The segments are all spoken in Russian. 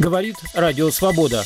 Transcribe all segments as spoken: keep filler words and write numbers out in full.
Говорит Радио Свобода.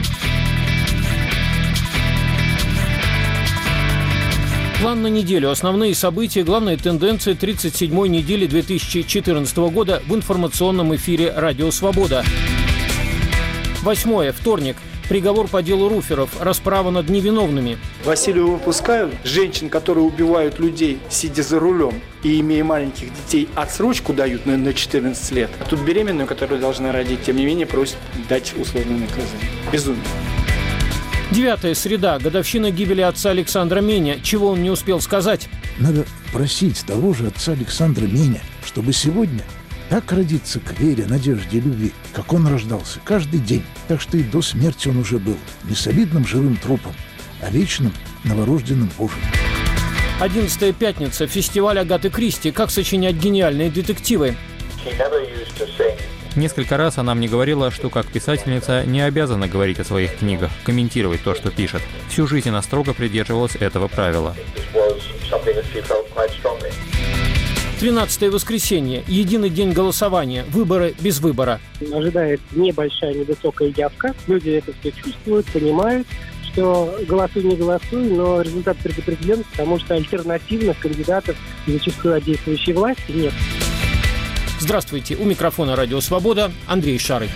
План на неделю. Основные события, главные тенденции тридцать седьмой недели две тысячи четырнадцатого года в информационном эфире «Радио Свобода». Восьмое. Вторник. Приговор по делу Руферов. Расправа над невиновными. Васильева выпускают женщин, которые убивают людей, сидя за рулем и имея маленьких детей, отсрочку дают на, на четырнадцать лет. А тут беременную, которую должна родить, тем не менее просят дать условное наказание. Безумие. Девятая. Среда. Годовщина гибели отца Александра Меня. Чего он не успел сказать? Надо просить того же отца Александра Меня, чтобы сегодня так родиться к вере, надежде, любви, как он рождался каждый день. Так что и до смерти он уже был не солидным живым трупом, а вечным новорожденным Божиим. Одиннадцатая. Пятница. Фестиваль Агаты Кристи. Как сочинять гениальные детективы. Несколько раз она мне говорила, что как писательница не обязана говорить о своих книгах, комментировать то, что пишет. Всю жизнь она строго придерживалась этого правила. Тринадцатое. Воскресенье. Единый день голосования. Выборы без выбора. Ожидает небольшая, невысокая явка. Люди это все чувствуют, понимают, что голосуй, не голосуй, но результат предопределен, потому что альтернативных кандидатов, зачастую от действующей власти, нет. Здравствуйте. У микрофона «Радио Свобода» Андрей Шарый.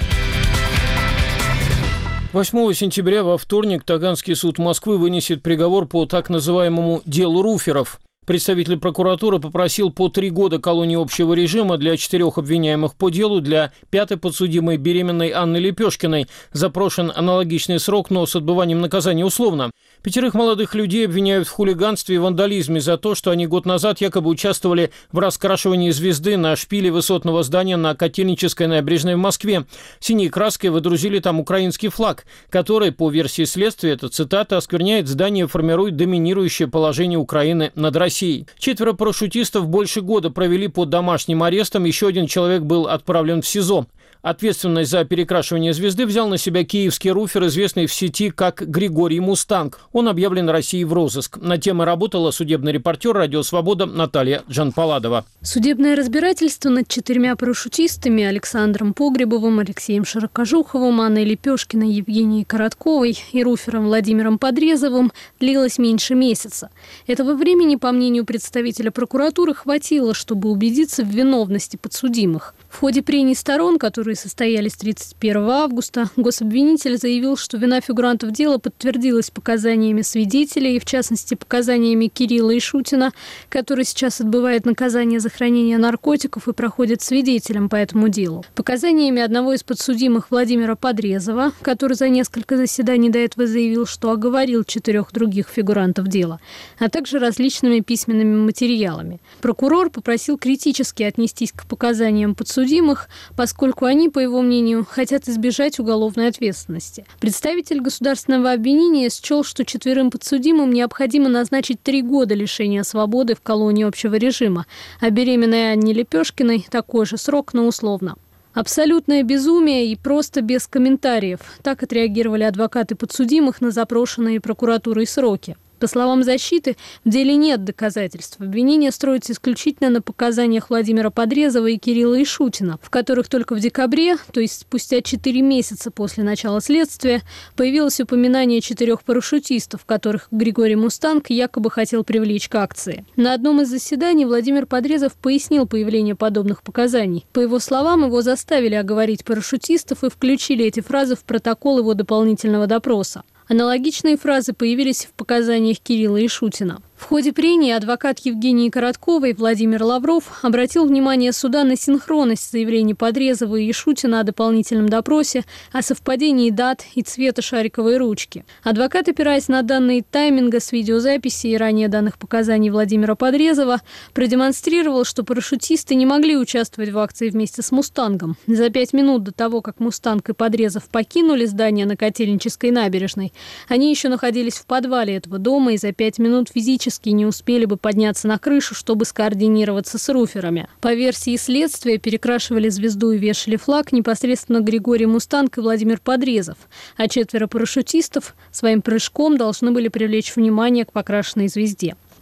восьмого сентября во вторник Таганский суд Москвы вынесет приговор по так называемому «делу Руферов». Представитель прокуратуры попросил по три года колонии общего режима для четырех обвиняемых по делу, для пятой подсудимой беременной Анны Лепешкиной. Запрошен аналогичный срок, но с отбыванием наказания условно. Пятерых молодых людей обвиняют в хулиганстве и вандализме за то, что они год назад якобы участвовали в раскрашивании звезды на шпиле высотного здания на Котельнической набережной в Москве. Синей краской выдрузили там украинский флаг, который, по версии следствия, это цитата, оскверняет здание и формирует доминирующее положение Украины над Россией. Четверо парашютистов больше года провели под домашним арестом, еще один человек был отправлен в СИЗО. Ответственность за перекрашивание звезды взял на себя киевский руфер, известный в сети как Григорий Мустанг. Он объявлен Россией в розыск. На темы работала судебный репортер «Радио Свобода» Наталья Джанпаладова. Судебное разбирательство над четырьмя парашютистами Александром Погребовым, Алексеем Широкожуховым, Анной Лепешкиной, Евгенией Коротковой и руфером Владимиром Подрезовым длилось меньше месяца. Этого времени, по мнению представителя прокуратуры, хватило, чтобы убедиться в виновности подсудимых. В ходе прений сторон, которые состоялись тридцать первого августа, гособвинитель заявил, что вина фигурантов дела подтвердилась показаниями свидетелей, в частности, показаниями Кирилла Ишутина, который сейчас отбывает наказание за хранение наркотиков и проходит свидетелем по этому делу, показаниями одного из подсудимых Владимира Подрезова, который за несколько заседаний до этого заявил, что оговорил четырех других фигурантов дела, а также различными письменными материалами. Прокурор попросил критически отнестись к показаниям подсудимых, поскольку они, по его мнению, хотят избежать уголовной ответственности. Представитель государственного обвинения счел, что четверым подсудимым необходимо назначить три года лишения свободы в колонии общего режима, а беременной Анне Лепешкиной такой же срок, но условно. Абсолютное безумие и просто без комментариев. Так отреагировали адвокаты подсудимых на запрошенные прокуратурой сроки. По словам защиты, в деле нет доказательств. Обвинение строится исключительно на показаниях Владимира Подрезова и Кирилла Ишутина, в которых только в декабре, то есть спустя четыре месяца после начала следствия, появилось упоминание четырех парашютистов, которых Григорий Мустанг якобы хотел привлечь к акции. На одном из заседаний Владимир Подрезов пояснил появление подобных показаний. По его словам, его заставили оговорить парашютистов и включили эти фразы в протокол его дополнительного допроса. Аналогичные фразы появились в показаниях Кирилла Ишутина. В ходе прений адвокат Евгении Коротковой Владимир Лавров обратил внимание суда на синхронность заявлений Подрезова и Ишутина о дополнительном допросе, о совпадении дат и цвета шариковой ручки. Адвокат, опираясь на данные тайминга с видеозаписи и ранее данных показаний Владимира Подрезова, продемонстрировал, что парашютисты не могли участвовать в акции вместе с «Мустангом». За пять минут до того, как «Мустанг» и Подрезов покинули здание на Котельнической набережной, они еще находились в подвале этого дома и за пять минут физически не успели бы подняться на крышу, чтобы скоординироваться с руферами. По версии следствия, перекрашивали звезду и вешали флаг непосредственно Григорий Мустанг и Владимир Подрезов, а четверо парашютистов своим прыжком должны были привлечь внимание к покрашенной звезде.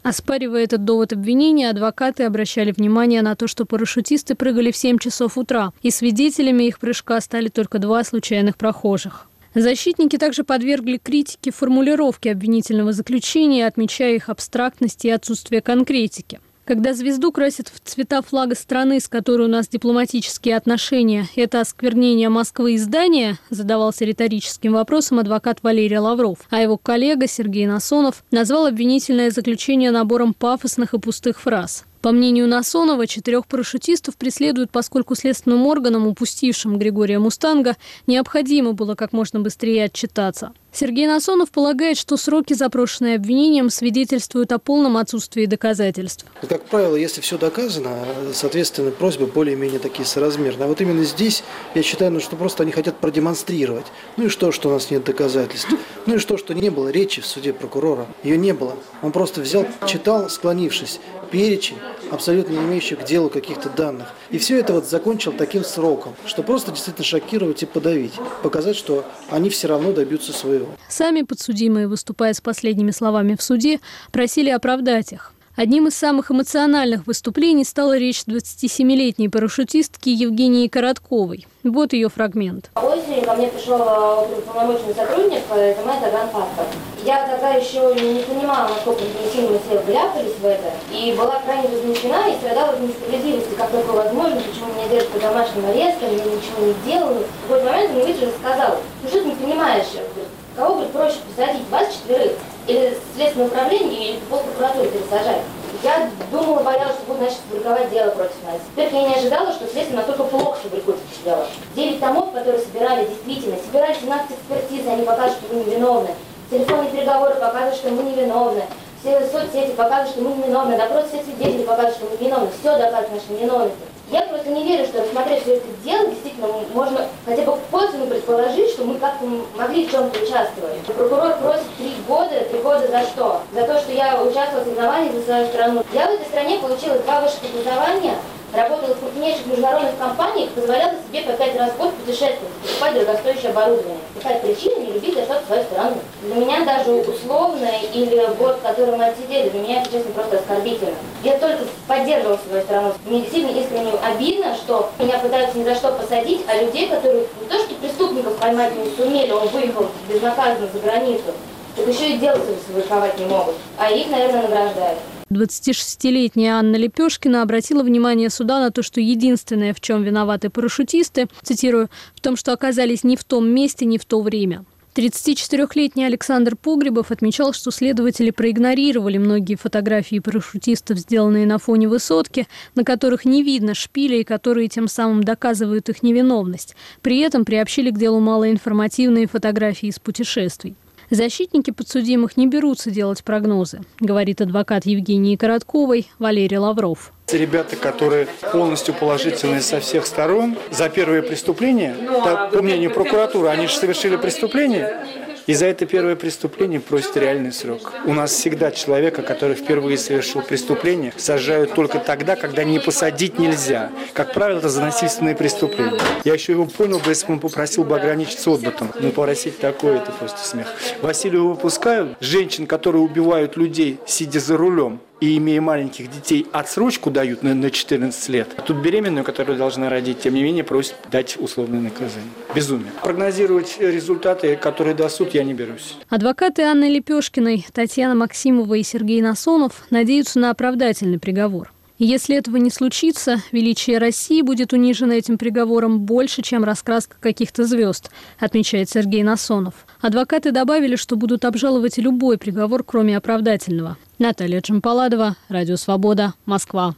Оспаривая этот довод обвинения, адвокаты обращали внимание на то, что парашютисты прыгали в семь часов утра, и свидетелями их прыжка стали только два случайных прохожих. Защитники также подвергли критике формулировки обвинительного заключения, отмечая их абстрактность и отсутствие конкретики. Когда звезду красят в цвета флага страны, с которой у нас дипломатические отношения, это осквернение Москвы и здания, задавался риторическим вопросом адвокат Валерий Лавров, а его коллега Сергей Насонов назвал обвинительное заключение набором пафосных и пустых фраз. По мнению Насонова, четырех парашютистов преследуют, поскольку следственным органам, упустившим Григория Мустанга, необходимо было как можно быстрее отчитаться. Сергей Насонов полагает, что сроки, запрошенные обвинением, свидетельствуют о полном отсутствии доказательств. Как правило, если все доказано, соответственно, просьбы более-менее такие соразмерные. А вот именно здесь, я считаю, ну, что просто они хотят продемонстрировать. Ну и что, что у нас нет доказательств? Ну и что, что не было речи в суде прокурора? Ее не было. Он просто взял, читал, склонившись, перечень, абсолютно не имеющих к делу каких-то данных. И все это вот закончил таким сроком, что просто действительно шокировать и подавить. Показать, что они все равно добьются своего. Сами подсудимые, выступая с последними словами в суде, просили оправдать их. Одним из самых эмоциональных выступлений стала речь двадцатисемилетней парашютистки Евгении Коротковой. Вот ее фрагмент. Осенью ко мне пришел полномочный сотрудник, это моя загранпаспорт. Я тогда еще не понимала, насколько сильно мы все вляпались в это, и была крайне возмущена и страдала от несправедливости, как только возможно, почему меня держат под домашним арестом, я ничего не делала. В какой-то момент он выдержал и сказал: ну что ты не понимаешь, кого будет проще посадить, вас четверых, или следственное управление, или полпрокуратуры пересажать. Я думала, боялась, что будут, значит, фабриковать дело против нас. Теперь я не ожидала, что следствие настолько плохо фабрикует эти дела. Девять томов, которые собирали, действительно, собирали семнадцать экспертиз, они показывают, что вы невиновны. Телефонные переговоры показывают, что мы невиновны. Все соцсети показывают, что мы невиновны. Допрос всех свидетелей показывают, что мы невиновны. Все доказывает нашу невиновность. Я просто не верю, что, рассмотрев все это дело, действительно можно хотя бы косвенно предположить, что мы как-то могли в чем-то участвовать. Прокурор просит три года. Три года за что? За то, что я участвовала в соревнованиях за свою страну. Я в этой стране получила два высших образования, работала в крупнейших международных компаниях, позволяла себе по пять раз в год путешествовать, покупать дорогостоящее оборудование. Какая причина не любить за что-то свою страну? Для меня даже условное или год, который мы отсидели, для меня это, честно, просто оскорбительно. Я только поддерживала свою страну. Мне действительно искренне обидно, что меня пытаются ни за что посадить, а людей, которые не то что преступников поймать не сумели, он выехал безнаказанно за границу, так еще и дело сфабриковать не могут, а их, наверное, награждают. двадцатишестилетняя Анна Лепешкина обратила внимание суда на то, что единственное, в чем виноваты парашютисты, цитирую, в том, что оказались не в том месте, не в то время. тридцатичетырёхлетний Александр Погребов отмечал, что следователи проигнорировали многие фотографии парашютистов, сделанные на фоне высотки, на которых не видно шпиля и которые тем самым доказывают их невиновность. При этом приобщили к делу малоинформативные фотографии из путешествий. Защитники подсудимых не берутся делать прогнозы, говорит адвокат Евгении Коротковой Валерий Лавров. Ребята, которые полностью положительные со всех сторон, за первое преступление, так, по мнению прокуратуры, они же совершили преступление, и за это первое преступление просят реальный срок. У нас всегда человека, который впервые совершил преступление, сажают только тогда, когда не посадить нельзя. Как правило, это за насильственные преступления. Я еще его понял бы, если бы он попросил бы ограничиться отбытом. Но попросить такое, это просто смех. Василию выпускают женщин, которые убивают людей, сидя за рулем, и, имея маленьких детей, отсрочку дают на, на четырнадцать лет. А тут беременную, которую должна родить, тем не менее, просят дать условное наказание. Безумие. Прогнозировать результаты, которые даст суд, я не берусь. Адвокаты Анны Лепешкиной, Татьяна Максимова и Сергей Насонов надеются на оправдательный приговор. Если этого не случится, величие России будет унижено этим приговором больше, чем раскраска каких-то звезд, отмечает Сергей Насонов. Адвокаты добавили, что будут обжаловать любой приговор, кроме оправдательного. Наталья Джампаладова, Радио Свобода, Москва.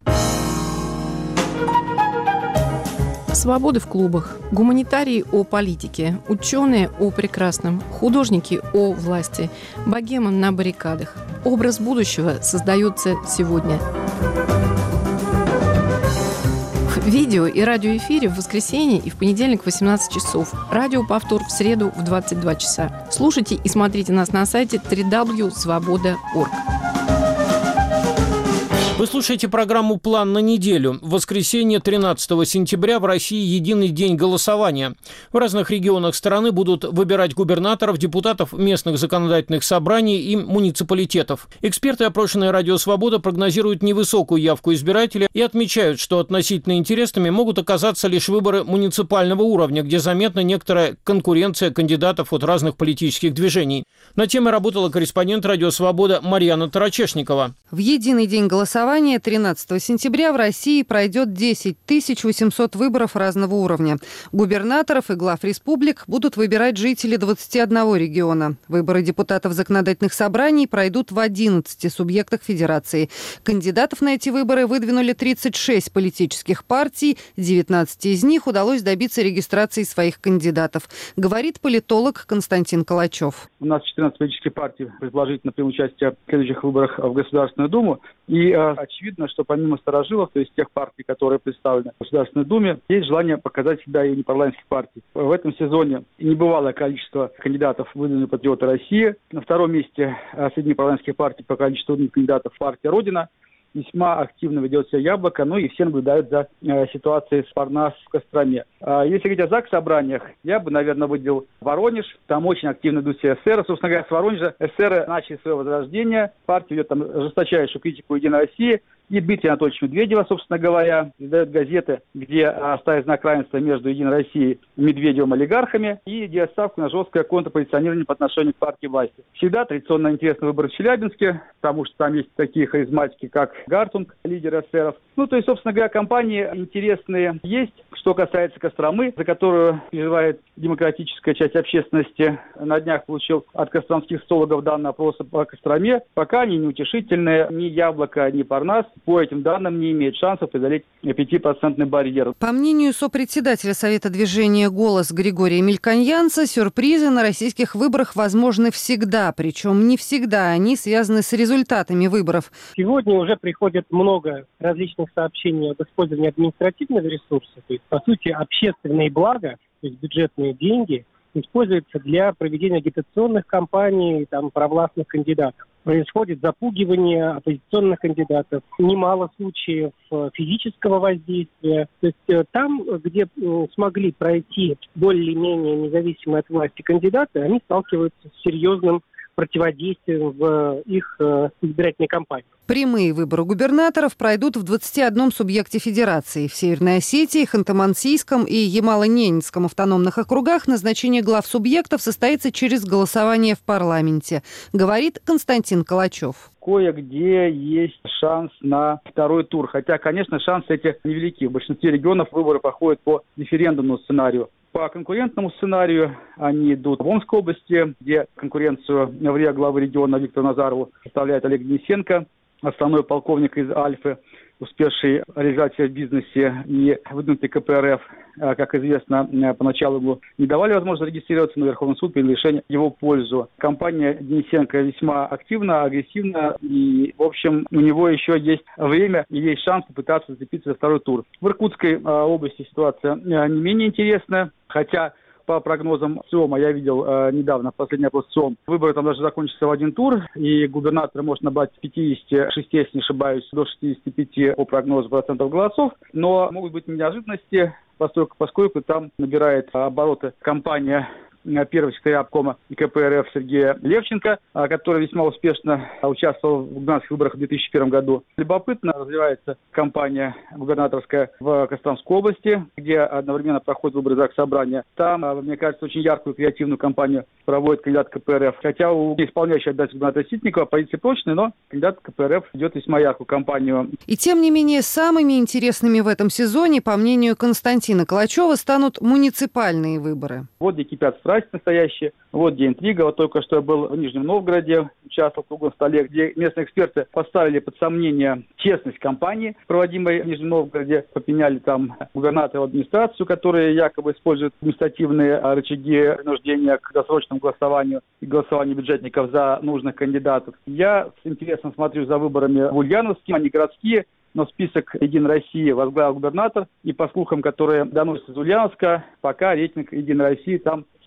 Свободы в клубах, гуманитарии о политике, ученые о прекрасном, художники о власти, богема на баррикадах. Образ будущего создается сегодня. В видео и радиоэфире в воскресенье и в понедельник в восемнадцать часов. Радиоповтор в среду в двадцать два часа. Слушайте и смотрите нас на сайте дабл ю дабл ю дабл ю точка свобода точка орг. Вы слушаете программу «План на неделю». В воскресенье тринадцатого сентября в России единый день голосования. В разных регионах страны будут выбирать губернаторов, депутатов местных законодательных собраний и муниципалитетов. Эксперты, опрошенные «Радио Свобода», прогнозируют невысокую явку избирателей и отмечают, что относительно интересными могут оказаться лишь выборы муниципального уровня, где заметна некоторая конкуренция кандидатов от разных политических движений. На теме работала корреспондент «Радио Свобода» Марьяна Тарачешникова. В единый день голосования тринадцатого сентября в России пройдет десять тысяч восемьсот выборов разного уровня. Губернаторов и глав республик будут выбирать жители двадцати одного региона. Выборы депутатов законодательных собраний пройдут в одиннадцати субъектах федерации. Кандидатов на эти выборы выдвинули тридцать шесть политических партий. девятнадцати из них удалось добиться регистрации своих кандидатов, говорит политолог Константин Калачев. У нас четырнадцать политических партий предложить на приму участие в следующих выборах в Государственную Думу. И э, очевидно, что помимо старожилов, то есть тех партий, которые представлены в Государственной Думе, есть желание показать себя и непарламентских партий. В этом сезоне небывалое количество кандидатов выдвинули «Патриоты России». На втором месте э, среди непарламентских партий по количеству кандидатов партия «Родина». Весьма активно ведет себя «Яблоко», ну и все наблюдают за э, ситуацией с Парнас в Костроме. А если говорить о ЗАГС-собраниях, я бы, наверное, выделил Воронеж. Там очень активно идут все эсеры. Собственно говоря, с Воронежа эсеры начали свое возрождение. Партия ведет там жесточайшую критику «Единой России». И Дмитрия Анатольевича Медведева, собственно говоря, издает газеты, где а, ставит знак равенства между «Единой Россией», Медведевым, олигархами, и делает ставку на жесткое контрпозиционирование по отношению к партии власти. Всегда традиционно интересный выбор в Челябинске, потому что там есть такие харизматики, как Гартунг, лидер эсеров. Ну, то есть, собственно говоря, кампании интересные есть. Что касается Костромы, за которую переживает демократическая часть общественности, на днях получил от костромских социологов данные опроса по Костроме. Пока они неутешительные, ни «Яблоко», ни Парнас по этим данным не имеют шансов преодолеть пятипроцентный барьер. По мнению сопредседателя Совета движения «Голос» Григория Мельконьянца, сюрпризы на российских выборах возможны всегда, причем не всегда они связаны с результатами выборов. Сегодня уже приходит много различных сообщений об использовании административного ресурса, то есть, по сути, общественные блага, то есть бюджетные деньги, используются для проведения агитационных кампаний там, провластных кандидатов. Происходит запугивание оппозиционных кандидатов, немало случаев физического воздействия. То есть там, где смогли пройти более-менее независимые от власти кандидаты, они сталкиваются с серьезным противодействием в их избирательной кампании. Прямые выборы губернаторов пройдут в двадцати одном субъекте федерации. В Северной Осетии, Ханты-Мансийском и Ямало-Ненецком автономных округах назначение глав субъектов состоится через голосование в парламенте, говорит Константин Калачев. Кое-где есть шанс на второй тур. Хотя, конечно, шансы эти невелики. В большинстве регионов выборы проходят по референдумному сценарию. По конкурентному сценарию они идут в Омской области, где конкуренцию в РИА главы региона Виктору Назарову составляет Олег Денисенко, основной полковник из Альфы, успевший реализовать себя в бизнесе и выдвинутый ка пэ эр эф. Как известно, поначалу ему не давали возможность зарегистрироваться, но Верховный суд принял решение в его пользу. Компания Денисенко весьма активна, агрессивна, и, в общем, у него еще есть время и есть шанс попытаться зацепиться за второй тур. В Иркутской области ситуация не менее интересная, хотя по прогнозам ЦИОМа, я видел э, недавно, последний опрос ЦИОМ, выборы там даже закончатся в один тур, и губернатор может набрать пятьдесят шесть, если не ошибаюсь, до шестидесяти пяти по прогнозу процентов голосов, но могут быть неожиданности, поскольку, поскольку там набирает обороты кампания первого секретаря обкома ка пэ эр эф Сергея Левченко, который весьма успешно участвовал в губернаторских выборах в две тысячи первом году. Любопытно развивается кампания губернаторская в Костромской области, где одновременно проходят выборы ЗАГС-собрания. Там, мне кажется, очень яркую креативную кампанию проводит кандидат ка пэ эр эф. Хотя у исполняющего обязанности губернатора Ситникова позиции прочные, но кандидат ка пэ эр эф ведет весьма яркую кампанию. И тем не менее, самыми интересными в этом сезоне, по мнению Константина Калачева, станут муниципальные выборы. Вот где кипят страсти настоящие, вот где интрига. Вот только что я был в Нижнем Новгороде, участвовал в круглом столе, где местные эксперты поставили под сомнение честность кампании, проводимой в Нижнем Новгороде, попеняли там губернатору администрацию, которая якобы использует административные рычаги принуждения к досрочному голосованию и голосованию бюджетников за нужных кандидатов. Я с интересом смотрю за выборами в Ульяновске, они городские, но список «Единой России» возглавил губернатор, и по слухам, которые доносятся из Ульяновска, пока рейтинг «Единой России» там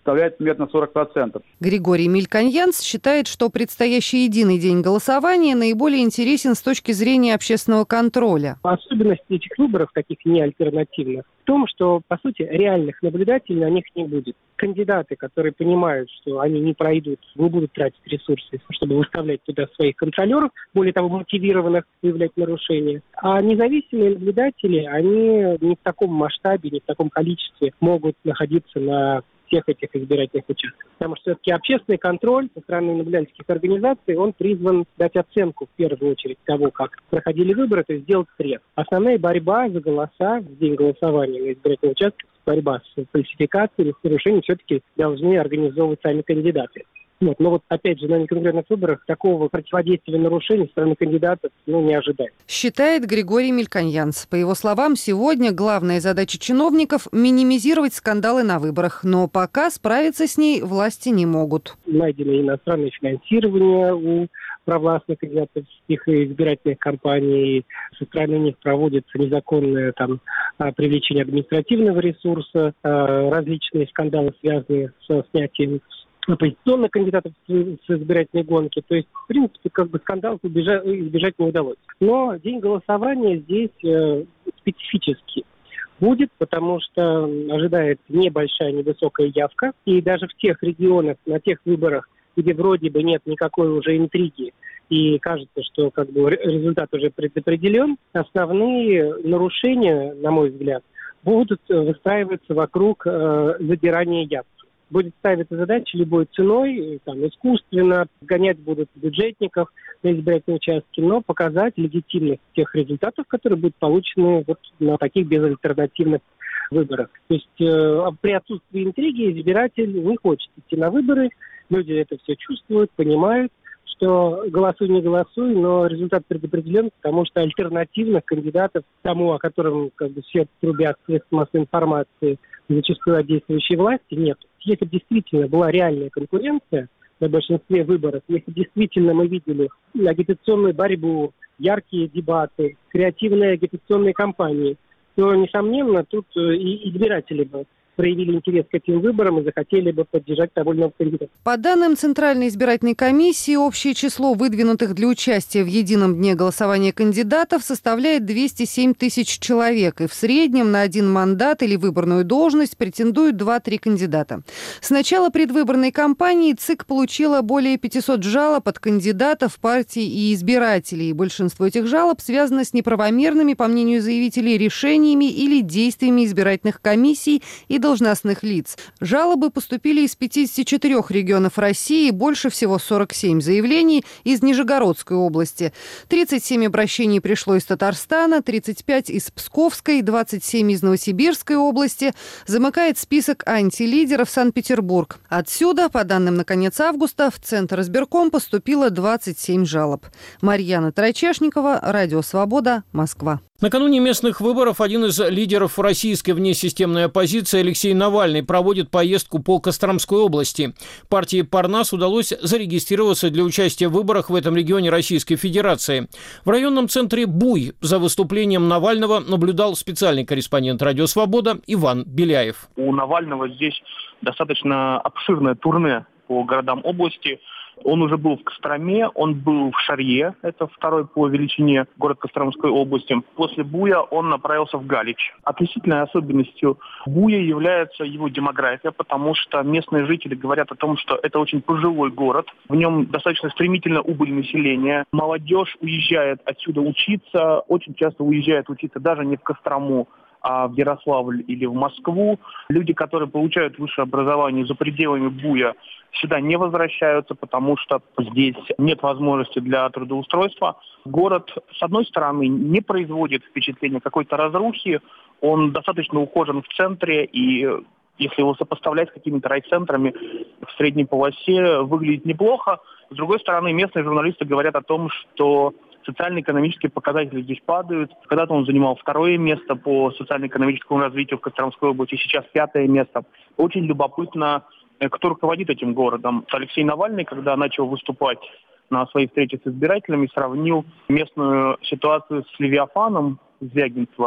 составляет примерно сорок процентов. Григорий Мельконьянц считает, что предстоящий единый день голосования наиболее интересен с точки зрения общественного контроля. Особенность этих выборов, таких неальтернативных, в том, что, по сути, реальных наблюдателей на них не будет. Кандидаты, которые понимают, что они не пройдут, не будут тратить ресурсы, чтобы выставлять туда своих контролеров, более того, мотивированных выявлять нарушения. А независимые наблюдатели, они не в таком масштабе, не в таком количестве могут находиться на всех этих избирательных участках. Потому что все-таки общественный контроль со стороны наблюдательских организаций, он призван дать оценку, в первую очередь, того, как проходили выборы, то есть сделать срез. Основная борьба за голоса в день голосования на избирательных участках, борьба с фальсификацией, с нарушением все-таки должны организовывать сами кандидаты. Вот. Но вот опять же на неконкурентных выборах такого противодействия нарушений со стороны кандидатов ну, не ожидается. Считает Григорий Мельконьянц. По его словам, сегодня главная задача чиновников – минимизировать скандалы на выборах. Но пока справиться с ней власти не могут. Найдено иностранное финансирование у провластных кандидатов, их избирательных кампаний. Со стороны них проводится незаконное там, привлечение административного ресурса, различные скандалы, связанные со снятием оппозиционных кандидатов с избирательной гонки. То есть, в принципе, как бы скандалов избежать, избежать не удалось. Но день голосования здесь э, специфический будет, потому что ожидается небольшая, невысокая явка. И даже в тех регионах, на тех выборах, где вроде бы нет никакой уже интриги, и кажется, что как бы результат уже предопределен, основные нарушения, на мой взгляд, будут выстраиваться вокруг э, забирания явки. Будет ставиться задача любой ценой, там, искусственно, гонять будут бюджетников на избирательные участки, но показать легитимность тех результатов, которые будут получены вот на таких безальтернативных выборах. То есть э, при отсутствии интриги избиратель не хочет идти на выборы, люди это все чувствуют, понимают, что голосуй, не голосуй, но результат предопределен, потому что альтернативных кандидатов тому, о котором как бы, все трубят средства массовой информации, зачастую от действующей власти, нет. Если действительно была реальная конкуренция на большинстве выборов, если действительно мы видели агитационную борьбу, яркие дебаты, креативные агитационные кампании, то, несомненно, тут и избиратели бы проявили интерес к этим выборам и захотели бы поддержать того или иного кандидата. По данным Центральной избирательной комиссии, общее число выдвинутых для участия в едином дне голосования кандидатов составляет двести семь тысяч человек, и в среднем на один мандат или выборную должность претендуют два-три кандидата. С начала предвыборной кампании ЦИК получила более пятисот жалоб от кандидатов, партий и избирателей. Большинство этих жалоб связано с неправомерными, по мнению заявителей, решениями или действиями избирательных комиссий и должностных лиц. Жалобы поступили из пятидесяти четырёх регионов России, больше всего сорок семь заявлений из Нижегородской области. тридцать семь обращений пришло из Татарстана, тридцать пять из Псковской, двадцать семь из Новосибирской области. Замыкает список антилидеров Санкт-Петербург. Отсюда, по данным на конец августа, в Центр избирком поступило двадцать семь жалоб. Марьяна Трачешникова, Радио Свобода, Москва. Накануне местных выборов один из лидеров российской внесистемной оппозиции Алексей Навальный проводит поездку по Костромской области. Партии «Парнас» удалось зарегистрироваться для участия в выборах в этом регионе Российской Федерации. В районном центре Буй за выступлением Навального наблюдал специальный корреспондент «Радио Свобода» Иван Беляев. У Навального здесь достаточно обширное турне по городам области. Он уже был в Костроме, он был в Шарье, это второй по величине город Костромской области. После Буя он направился в Галич. Отличительной особенностью Буя является его демография, потому что местные жители говорят о том, что это очень пожилой город. В нем достаточно стремительно убыль населения. Молодежь уезжает отсюда учиться, очень часто уезжает учиться даже не в Кострому, а в Ярославль или в Москву. Люди, которые получают высшее образование за пределами Буя, сюда не возвращаются, потому что здесь нет возможности для трудоустройства. Город, с одной стороны, не производит впечатления какой-то разрухи, он достаточно ухожен в центре, и если его сопоставлять с какими-то райцентрами в средней полосе, выглядит неплохо. С другой стороны, местные журналисты говорят о том, что социально-экономические показатели здесь падают. Когда-то он занимал второе место по социально-экономическому развитию в Костромской области, сейчас пятое место. Очень любопытно, кто руководит этим городом. Алексей Навальный, когда начал выступать на своей встрече с избирателями, сравнил местную ситуацию с Левиафаном Звягинцева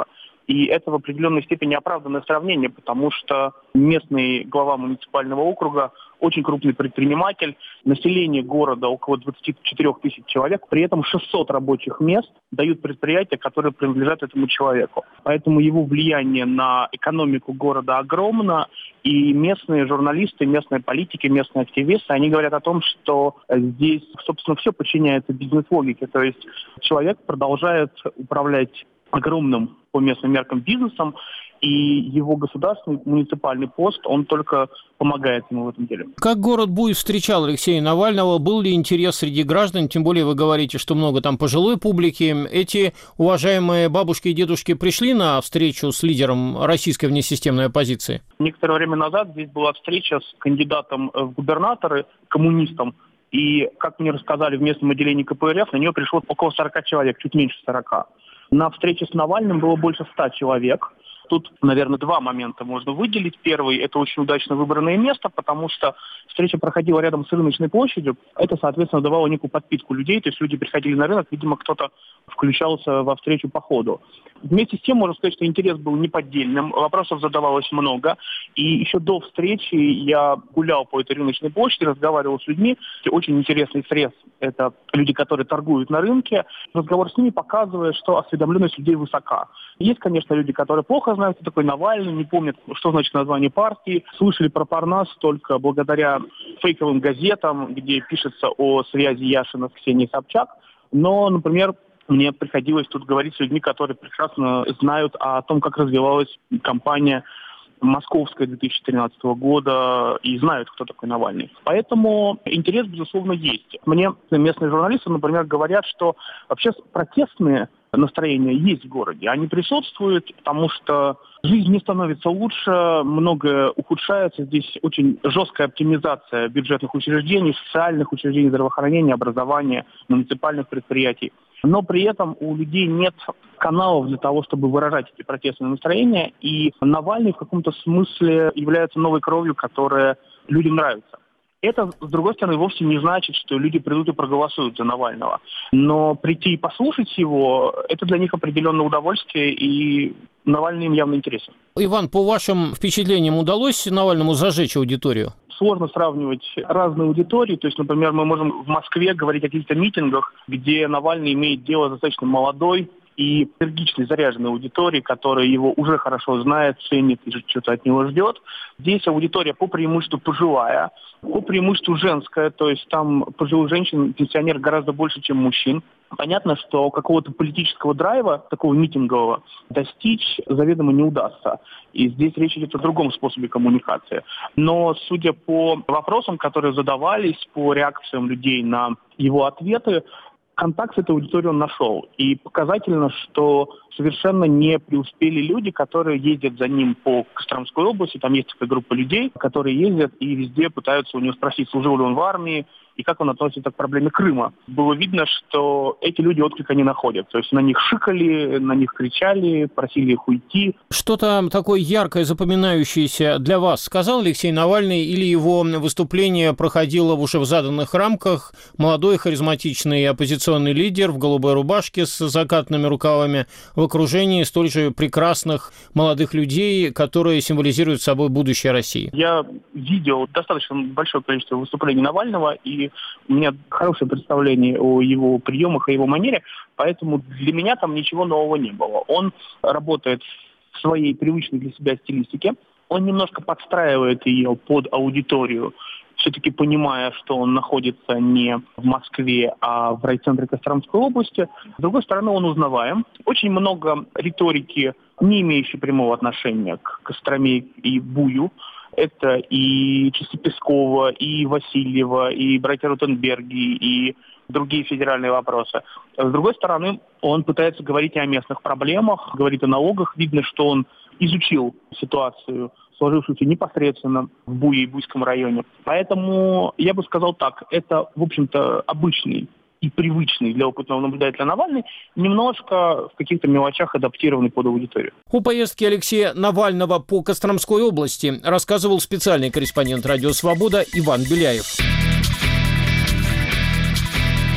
И это в определенной степени оправданное сравнение, потому что местный глава муниципального округа очень крупный предприниматель, население города около двадцать четыре тысячи человек, при этом шестьсот рабочих мест дают предприятия, которые принадлежат этому человеку. Поэтому его влияние на экономику города огромно, и местные журналисты, местные политики, местные активисты, они говорят о том, что здесь, собственно, все подчиняется бизнес-логике, то есть человек продолжает управлять огромным по местным меркам бизнесом, и его государственный муниципальный пост, он только помогает ему в этом деле. Как город Буй встречал Алексея Навального? Был ли интерес среди граждан? Тем более вы говорите, что много там пожилой публики. Эти уважаемые бабушки и дедушки пришли на встречу с лидером российской внесистемной оппозиции? Некоторое время назад здесь была встреча с кандидатом в губернаторы, коммунистом. И, как мне рассказали в местном отделении ка пэ эр эф, на нее пришло около сорока человек, чуть меньше сорока. На встрече с Навальным было больше ста человек. Тут, наверное, два момента можно выделить. Первый – это очень удачно выбранное место, потому что встреча проходила рядом с рыночной площадью. Это, соответственно, давало некую подпитку людей, то есть люди приходили на рынок, видимо, кто-то включался во встречу по ходу. Вместе с тем, можно сказать, что интерес был неподдельным, вопросов задавалось много. И еще до встречи я гулял по этой рыночной площади, разговаривал с людьми. Очень интересный срез – это люди, которые торгуют на рынке. Разговор с ними показывает, что осведомленность людей высока. Есть, конечно, люди, которые плохо знают, кто такой Навальный, не помнят, что значит название партии. Слышали про Парнас только благодаря фейковым газетам, где пишется о связи Яшина с Ксенией Собчак. Но, например, мне приходилось тут говорить с людьми, которые прекрасно знают о том, как развивалась кампания московская две тысячи тринадцатого года и знают, кто такой Навальный. Поэтому интерес, безусловно, есть. Мне местные журналисты, например, говорят, что вообще протестные настроения есть в городе. Они присутствуют, потому что жизнь не становится лучше, многое ухудшается. Здесь очень жесткая оптимизация бюджетных учреждений, социальных учреждений, здравоохранения, образования, муниципальных предприятий. Но при этом у людей нет каналов для того, чтобы выражать эти протестные настроения. И Навальный в каком-то смысле является новой кровью, которая людям нравится. Это, с другой стороны, вовсе не значит, что люди придут и проголосуют за Навального. Но прийти и послушать его, это для них определенное удовольствие, и Навальный им явно интересен. Иван, по вашим впечатлениям, удалось Навальному зажечь аудиторию? Сложно сравнивать разные аудитории. То есть, например, мы можем в Москве говорить о каких-то митингах, где Навальный имеет дело с достаточно молодой и энергичной, заряженной аудиторией, которая его уже хорошо знает, ценит и что-то от него ждет. Здесь аудитория по преимуществу пожилая, по преимуществу женская, то есть там пожилых женщин, пенсионеров гораздо больше, чем мужчин. Понятно, что какого-то политического драйва, такого митингового, достичь заведомо не удастся. И здесь речь идет о другом способе коммуникации. Но судя по вопросам, которые задавались, по реакциям людей на его ответы, контакт с этой аудиторией он нашел. И показательно, что совершенно не преуспели люди, которые ездят за ним по Костромской области. Там есть такая группа людей, которые ездят и везде пытаются у него спросить, служил ли он в армии, и как он относится к проблеме Крыма. Было видно, что эти люди отклика не находят. То есть на них шикали, на них кричали, просили их уйти. Что-то такое яркое, запоминающееся для вас сказал Алексей Навальный, или его выступление проходило уже в заданных рамках? Молодой, харизматичный оппозиционный лидер в голубой рубашке с закатанными рукавами в окружении столь же прекрасных молодых людей, которые символизируют собой будущее России. Я видел достаточно большое количество выступлений Навального, и у меня хорошее представление о его приемах, о его манере, поэтому для меня там ничего нового не было. Он работает в своей привычной для себя стилистике, он немножко подстраивает ее под аудиторию, все-таки понимая, что он находится не в Москве, а в райцентре Костромской области. С другой стороны, он узнаваем. Очень много риторики, не имеющей прямого отношения к Костроме и Бую. Это и Часы Пескова, и Васильева, и братья Ротенберги, и другие федеральные вопросы. С другой стороны, он пытается говорить о местных проблемах, говорит о налогах. Видно, что он изучил ситуацию, сложившуюся непосредственно в Буе и Буйском районе. Поэтому я бы сказал так, это, в общем-то, обычный и привычный для опытного наблюдателя Навальный, немножко в каких-то мелочах адаптированный под аудиторию. О поездке Алексея Навального по Костромской области рассказывал специальный корреспондент «Радио Свобода» Иван Беляев.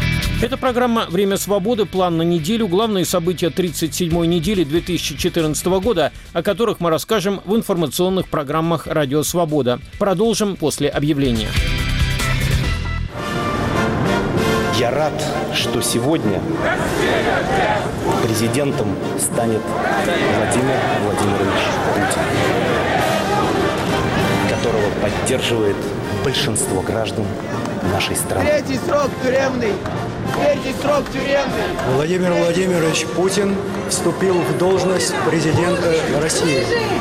Это программа «Время свободы. План на неделю». Главные события тридцать седьмой недели две тысячи четырнадцатого года, о которых мы расскажем в информационных программах «Радио Свобода». Продолжим после объявления. Я рад, что сегодня президентом станет Владимир Владимирович Путин, которого поддерживает большинство граждан нашей страны. Третий срок тюремный! Третий срок тюремный! Владимир Владимирович Путин вступил в должность президента России.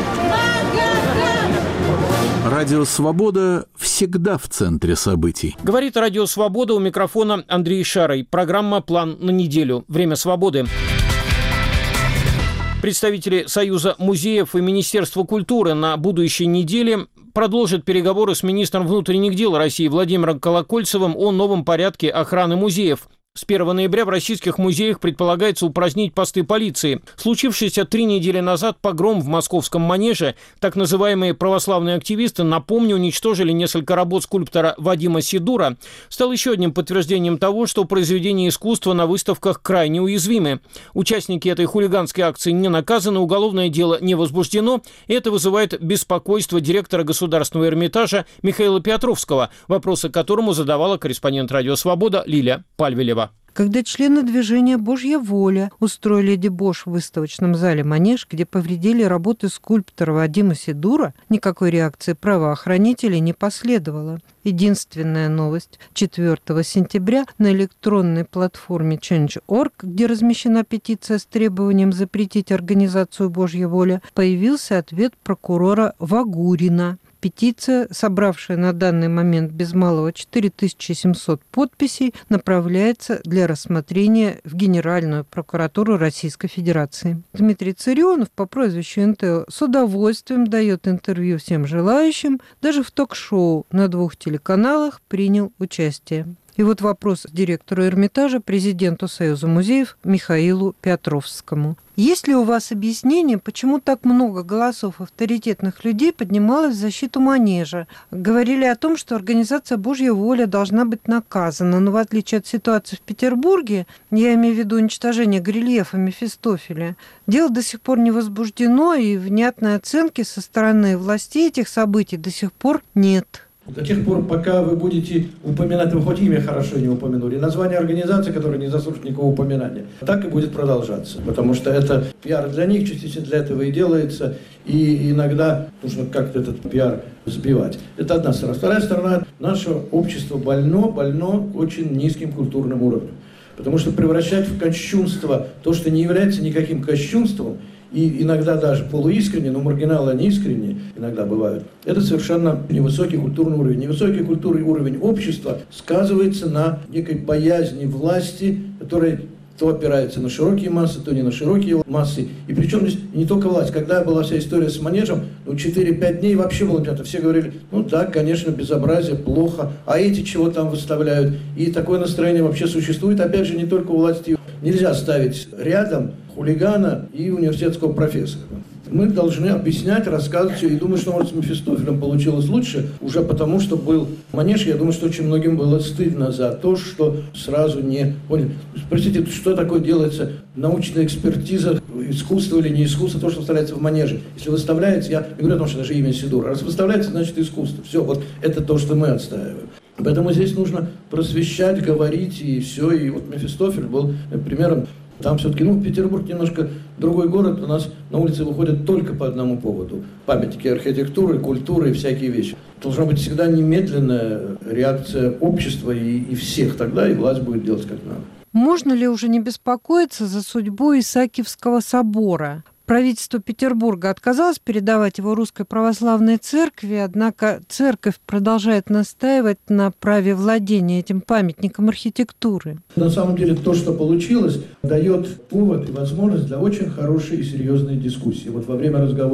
Радио «Свобода» всегда в центре событий. Говорит Радио «Свобода», у микрофона Андрей Шарой. Программа «План на неделю». Время свободы. Представители Союза музеев и Министерства культуры на будущей неделе продолжат переговоры с министром внутренних дел России Владимиром Колокольцевым о новом порядке охраны музеев. С первого ноября в российских музеях предполагается упразднить посты полиции. Случившийся три недели назад погром в московском Манеже, так называемые православные активисты, напомню, уничтожили несколько работ скульптора Вадима Сидура, стал еще одним подтверждением того, что произведения искусства на выставках крайне уязвимы. Участники этой хулиганской акции не наказаны, уголовное дело не возбуждено, и это вызывает беспокойство директора Государственного Эрмитажа Михаила Петровского, вопросы к которому задавала корреспондент «Радио Свобода» Лиля Пальвелева. Когда члены движения «Божья воля» устроили дебош в выставочном зале «Манеж», где повредили работы скульптора Вадима Сидура, никакой реакции правоохранителей не последовало. Единственная новость. четвёртого сентября на электронной платформе Change точка org, где размещена петиция с требованием запретить организацию «Божья воля», появился ответ прокурора Вагурина. Петиция, собравшая на данный момент без малого четыре тысячи семьсот подписей, направляется для рассмотрения в Генеральную прокуратуру Российской Федерации. Дмитрий Царионов по прозвищу эн тэ о с удовольствием дает интервью всем желающим, даже в ток-шоу на двух телеканалах принял участие. И вот вопрос директору Эрмитажа, президенту Союза музеев Михаилу Петровскому. Есть ли у вас объяснение, почему так много голосов авторитетных людей поднималось в защиту Манежа? Говорили о том, что организация «Божья воля» должна быть наказана, но в отличие от ситуации в Петербурге, я имею в виду уничтожение горельефа Мефистофеля, дело до сих пор не возбуждено, и внятной оценки со стороны властей этих событий до сих пор нет. До тех пор, пока вы будете упоминать, вы хоть имя хорошо не упомянули, название организации, которая не заслужит никакого упоминания, так и будет продолжаться. Потому что это пиар для них, частично для этого и делается, и иногда нужно как-то этот пиар сбивать. Это одна сторона. Вторая сторона, наше общество больно, больно очень низким культурным уровнем. Потому что превращать в кощунство то, что не является никаким кощунством, и иногда даже полуискренне, но маргиналы они искренние иногда бывают, это совершенно невысокий культурный уровень. Невысокий культурный уровень общества сказывается на некой боязни власти, которая то опирается на широкие массы, то не на широкие массы. И причем здесь не только власть. Когда была вся история с Манежем, ну, четыре-пять дней вообще было понятно. Все говорили, ну да, конечно, безобразие, плохо, а эти чего там выставляют? И такое настроение вообще существует. Опять же, не только у власти. Нельзя ставить рядом хулигана и университетского профессора. Мы должны объяснять, рассказывать все. И думаю, что, может, с Мефистофелем получилось лучше, уже потому, что был Манеж. Я думаю, что очень многим было стыдно за то, что сразу не поняли. Спросите, что такое делается научная экспертиза, искусство или не искусство, то, что выставляется в Манеже. Если выставляется, я не говорю о том, что даже имя Сидура. Раз выставляется, значит искусство. Все, вот это то, что мы отстаиваем. Поэтому здесь нужно просвещать, говорить, и все. И вот Мефистофель был примером. Там все-таки, ну, Петербург немножко другой город, у нас на улице выходят только по одному поводу. Памятники архитектуры, культуры и всякие вещи. Должна быть всегда немедленная реакция общества и, и всех, тогда и власть будет делать как надо. Можно ли уже не беспокоиться за судьбу Исаакиевского собора? Правительство Петербурга отказалось передавать его Русской Православной Церкви, однако церковь продолжает настаивать на праве владения этим памятником архитектуры. На самом деле то, что получилось, дает повод и возможность для очень хорошей и серьезной дискуссии. Вот во время разговоров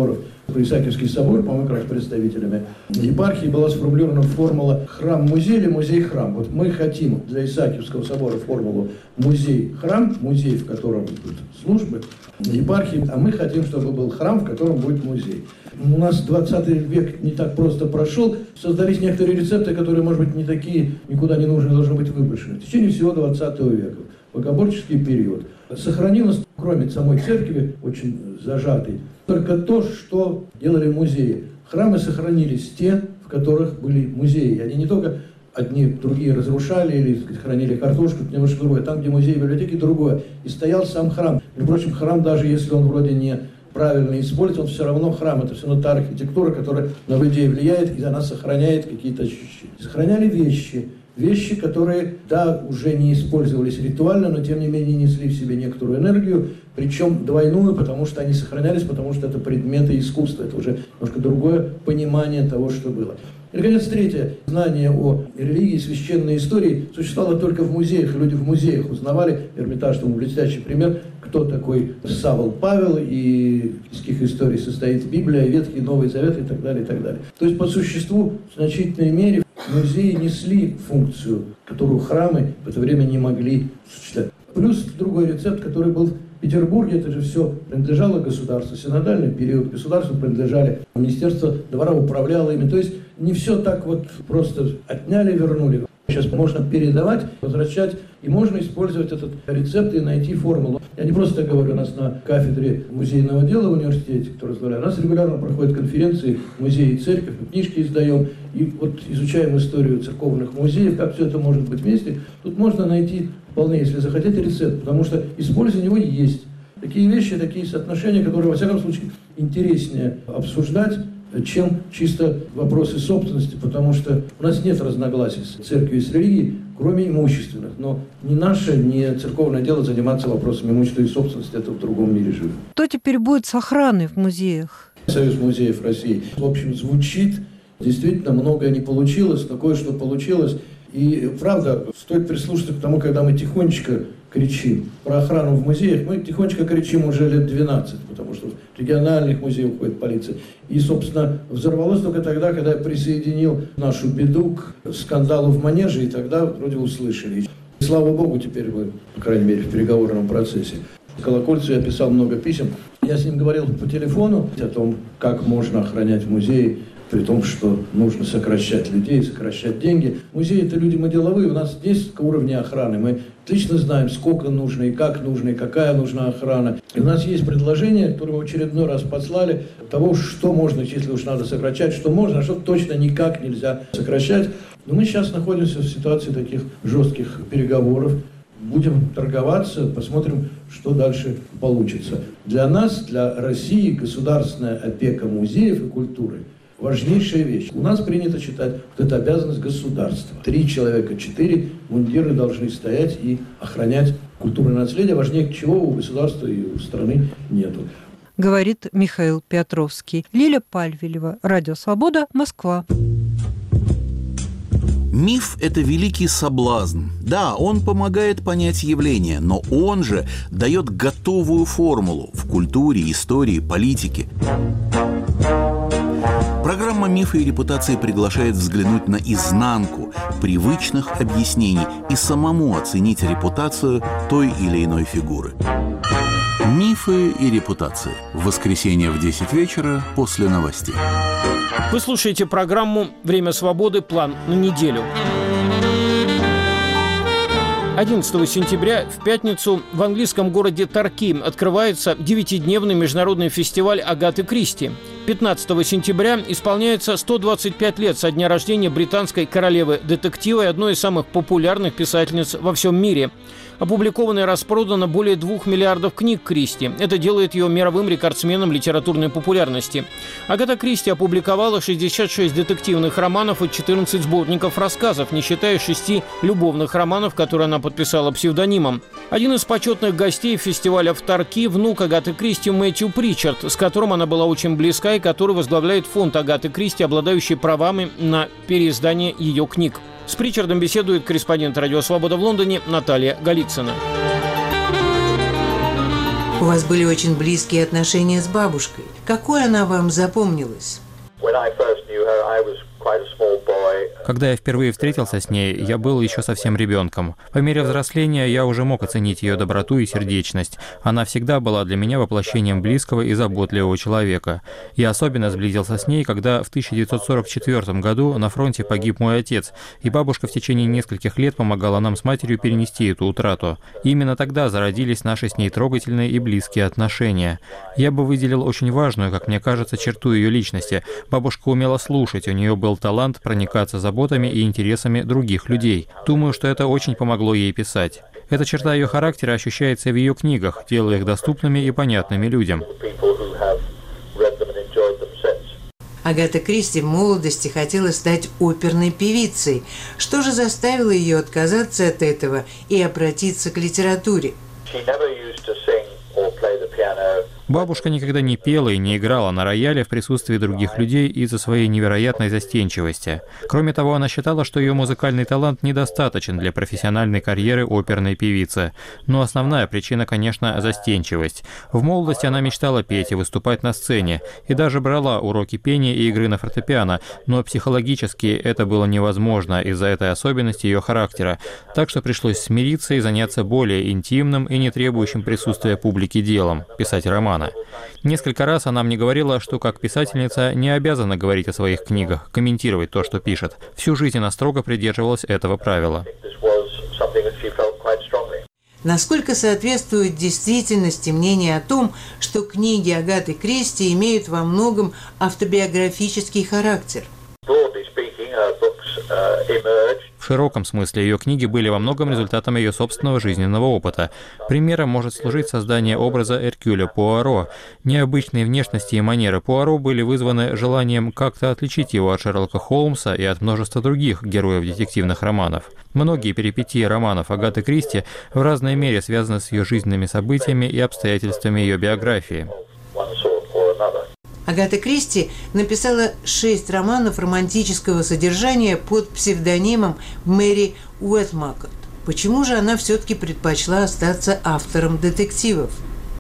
Исаакиевский собор, по-моему, как раз представителями епархии была сформулирована формула «храм-музей» или «музей-храм». Вот мы хотим для Исаакиевского собора формулу «музей-храм», музей, в котором будут службы епархии, а мы хотим, чтобы был храм, в котором будет музей. У нас двадцатый век не так просто прошел, создались некоторые рецепты, которые, может быть, не такие, никуда не нужны, должны быть выброшены. В течение всего двадцатого века, богоборческий период, сохранилось, кроме самой церкви, очень зажатой, только то, что делали музеи. Храмы сохранились те, в которых были музеи. Они не только одни другие разрушали или, так сказать, хранили картошку, немножко другое. Там, где музей, библиотеки, другое. И стоял сам храм. Между прочим, храм, даже если он вроде не правильно использован, он все равно храм. Это все равно та архитектура, которая на людей влияет, и она сохраняет какие-то ощущения. Сохраняли вещи. Вещи, которые, да, уже не использовались ритуально, но тем не менее несли в себе некоторую энергию, причем двойную, потому что они сохранялись, потому что это предметы искусства, это уже немножко другое понимание того, что было. И, наконец, третье. Знание о религии, священной истории существовало только в музеях. Люди в музеях узнавали, Эрмитаж, тому блестящий пример, кто такой Савл Павел, и из каких историй состоит Библия, Ветхий, Новый Завет и так далее, и так далее. То есть, по существу, в значительной мере, музеи несли функцию, которую храмы в это время не могли осуществлять. Плюс другой рецепт, который был в Петербурге, это же все принадлежало государству. Синодальный период государству принадлежали, министерство двора управляло ими. То есть не все так вот просто отняли, вернули. Сейчас можно передавать, возвращать, и можно использовать этот рецепт и найти формулу. Я не просто так говорю, у нас на кафедре музейного дела в университете, кто разговаривает, у нас регулярно проходят конференции «Музей и церковь», мы книжки издаем, и вот изучаем историю церковных музеев, как все это может быть вместе. Тут можно найти вполне, если захотите, рецепт, потому что использование его есть. Такие вещи, такие соотношения, которые, во всяком случае, интереснее обсуждать, чем чисто вопросы собственности, потому что у нас нет разногласий с церковью и с религией, кроме имущественных. Но ни наше, ни церковное дело заниматься вопросами имущества и собственности, это в другом мире живет. Что теперь будет с охраной в музеях? Союз музеев России, в общем, звучит. Действительно, многое не получилось, но кое-что получилось. И, правда, стоит прислушаться к тому, когда мы тихонечко кричим про охрану в музеях. Мы тихонечко кричим уже лет двенадцать, потому что в региональных музеях уходит полиция. И, собственно, взорвалось только тогда, когда я присоединил нашу беду к скандалу в Манеже, и тогда вроде услышали. И, слава богу, теперь мы, по крайней мере, в переговорном процессе. Колокольцу я писал много писем. Я с ним говорил по телефону о том, как можно охранять музеи, при том, что нужно сокращать людей, сокращать деньги. Музеи – это люди, мы деловые, у нас есть уровни охраны. Мы отлично знаем, сколько нужно, и как нужно, и какая нужна охрана. И у нас есть предложение, которое мы в очередной раз послали, того, что можно, если уж надо сокращать, что можно, а что точно никак нельзя сокращать. Но мы сейчас находимся в ситуации таких жестких переговоров. Будем торговаться, посмотрим, что дальше получится. Для нас, для России, государственная опека музеев и культуры – важнейшая вещь. У нас принято считать, что это обязанность государства. Три человека, четыре мундиры должны стоять и охранять культурное наследие, важнее чего у государства и у страны нету. Говорит Михаил Петровский. Лиля Пальвелева, Радио Свобода, Москва. Миф – это великий соблазн. Да, он помогает понять явление, но он же дает готовую формулу в культуре, истории, политике. Программа «Мифы и репутации» приглашает взглянуть на изнанку привычных объяснений и самому оценить репутацию той или иной фигуры. «Мифы и репутации» в воскресенье в десять вечера после новостей. Вы слушаете программу «Время свободы. План на неделю». одиннадцатого сентября в пятницу в английском городе Тарки открывается девятидневный международный фестиваль Агаты Кристи. пятнадцатого сентября исполняется сто двадцать пять лет со дня рождения британской королевы детектива и одной из самых популярных писательниц во всем мире. Опубликовано и распродано более двух миллиардов книг Кристи. Это делает ее мировым рекордсменом литературной популярности. Агата Кристи опубликовала шестьдесят шесть детективных романов и четырнадцать сборников рассказов, не считая шести любовных романов, которые она подписала псевдонимом. Один из почетных гостей фестиваля в Тарки – внук Агаты Кристи Мэтью Причард, с которым она была очень близка и который возглавляет фонд Агаты Кристи, обладающий правами на переиздание ее книг. С Причардом беседует корреспондент «Радио Свобода» в Лондоне Наталья Голицына. У вас были очень близкие отношения с бабушкой. Какой она вам запомнилась? Когда я впервые встретился с ней, я был еще совсем ребенком. По мере взросления я уже мог оценить ее доброту и сердечность. Она всегда была для меня воплощением близкого и заботливого человека. Я особенно сблизился с ней, когда в тысяча девятьсот сорок четвёртом году на фронте погиб мой отец, и бабушка в течение нескольких лет помогала нам с матерью перенести эту утрату. И именно тогда зародились наши с ней трогательные и близкие отношения. Я бы выделил очень важную, как мне кажется, черту ее личности. Бабушка умела слушать, у нее был талант проникаться заботами и интересами других людей. Думаю, что это очень помогло ей писать. Эта черта ее характера ощущается в ее книгах, делая их доступными и понятными людям. Агата Кристи в молодости хотела стать оперной певицей. Что же заставило ее отказаться от этого и обратиться к литературе? Бабушка никогда не пела и не играла на рояле в присутствии других людей из-за своей невероятной застенчивости. Кроме того, она считала, что ее музыкальный талант недостаточен для профессиональной карьеры оперной певицы. Но основная причина, конечно, застенчивость. В молодости она мечтала петь и выступать на сцене, и даже брала уроки пения и игры на фортепиано, но психологически это было невозможно из-за этой особенности ее характера, так что пришлось смириться и заняться более интимным и не требующим присутствия публики делом – писать роман. Несколько раз она мне говорила, что как писательница не обязана говорить о своих книгах, комментировать то, что пишет. Всю жизнь она строго придерживалась этого правила. Насколько соответствует действительности мнение о том, что книги Агаты Кристи имеют во многом автобиографический характер? В широком смысле ее книги были во многом результатом ее собственного жизненного опыта. Примером может служить создание образа Эркюля Пуаро. Необычные внешности и манеры Пуаро были вызваны желанием как-то отличить его от Шерлока Холмса и от множества других героев детективных романов. Многие перипетии романов Агаты Кристи в разной мере связаны с ее жизненными событиями и обстоятельствами ее биографии. Агата Кристи написала шесть романов романтического содержания под псевдонимом Мэри Уэтмакот. Почему же она все-таки предпочла остаться автором детективов?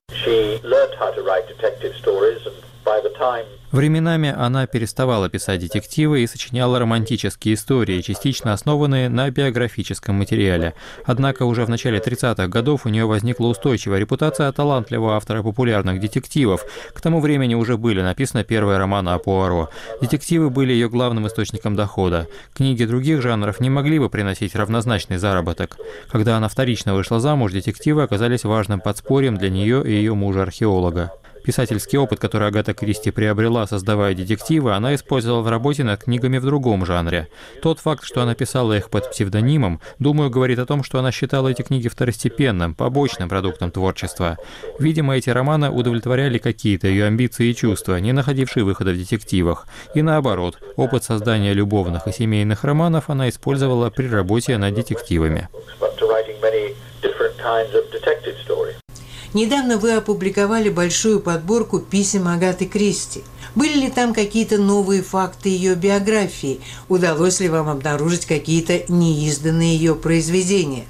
Временами она переставала писать детективы и сочиняла романтические истории, частично основанные на биографическом материале. Однако уже в начале тридцатых годов у нее возникла устойчивая репутация талантливого автора популярных детективов. К тому времени уже были написаны первые романы о Пуаро. Детективы были ее главным источником дохода. Книги других жанров не могли бы приносить равнозначный заработок. Когда она вторично вышла замуж, детективы оказались важным подспорьем для нее и ее мужа-археолога. Писательский опыт, который Агата Кристи приобрела, создавая детективы, она использовала в работе над книгами в другом жанре. Тот факт, что она писала их под псевдонимом, думаю, говорит о том, что она считала эти книги второстепенным, побочным продуктом творчества. Видимо, эти романы удовлетворяли какие-то ее амбиции и чувства, не находившие выхода в детективах. И наоборот, опыт создания любовных и семейных романов она использовала при работе над детективами. Недавно вы опубликовали большую подборку писем Агаты Кристи. Были ли там какие-то новые факты ее биографии? Удалось ли вам обнаружить какие-то неизданные ее произведения?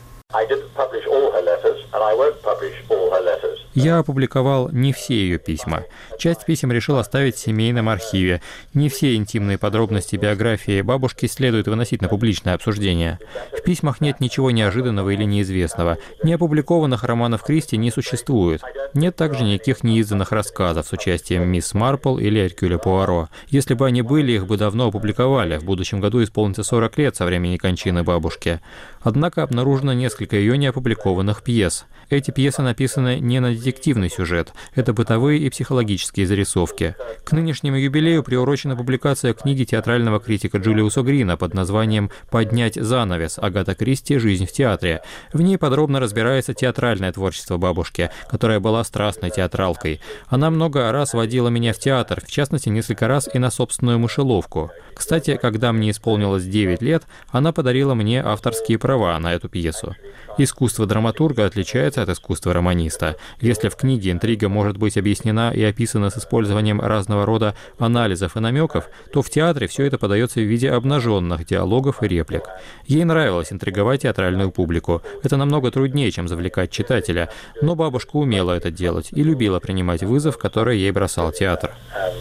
Я опубликовал не все ее письма. Часть писем решил оставить в семейном архиве. Не все интимные подробности биографии бабушки следует выносить на публичное обсуждение. В письмах нет ничего неожиданного или неизвестного. Неопубликованных романов Кристи не существует. Нет также никаких неизданных рассказов с участием мисс Марпл или Эркюля Пуаро. Если бы они были, их бы давно опубликовали. В будущем году исполнится сорок лет со времени кончины бабушки. Однако обнаружено несколько ее неопубликованных пьес. Эти пьесы написаны не на детективный сюжет, это бытовые и психологические зарисовки. К нынешнему юбилею приурочена публикация книги театрального критика Джулиуса Грина под названием «Поднять занавес. Агата Кристи. Жизнь в театре». В ней подробно разбирается театральное творчество бабушки, которая была страстной театралкой. Она много раз водила меня в театр, в частности, несколько раз и на собственную мышеловку. Кстати, когда мне исполнилось девять лет, она подарила мне авторские права на эту пьесу. Искусство драматурга отличается от искусства романиста. Если в книге интрига может быть объяснена и описана с использованием разного рода анализов и намеков, то в театре все это подается в виде обнаженных диалогов и реплик. Ей нравилось интриговать театральную публику. Это намного труднее, чем завлекать читателя, но бабушка умела это делать и любила принимать вызов, который ей бросал театр.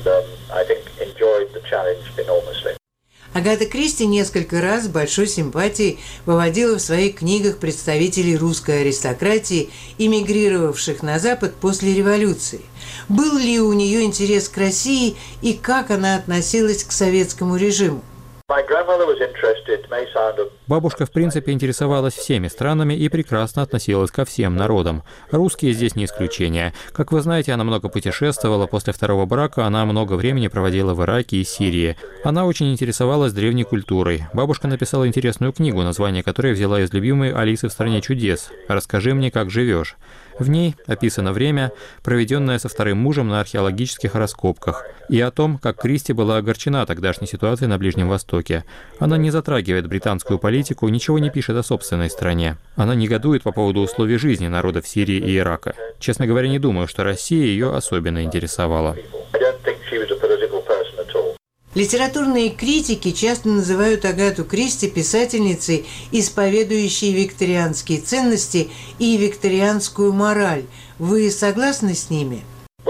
Агата Кристи несколько раз с большой симпатией выводила в своих книгах представителей русской аристократии, эмигрировавших на Запад после революции. Был ли у нее интерес к России и как она относилась к советскому режиму? Бабушка, в принципе, интересовалась всеми странами и прекрасно относилась ко всем народам. Русские здесь не исключение. Как вы знаете, она много путешествовала. После второго брака она много времени проводила в Ираке и Сирии. Она очень интересовалась древней культурой. Бабушка написала интересную книгу, название которой взяла из любимой «Алисы в стране чудес». «Расскажи мне, как живешь». В ней описано время, проведенное со вторым мужем на археологических раскопках, и о том, как Кристи была огорчена тогдашней ситуацией на Ближнем Востоке. Она не затрагивает британскую политику, ничего не пишет о собственной стране. Она негодует по поводу условий жизни народов Сирии и Ирака. Честно говоря, не думаю, что Россия ее особенно интересовала. Литературные критики часто называют Агату Кристи писательницей, исповедующей викторианские ценности и викторианскую мораль. Вы согласны с ними?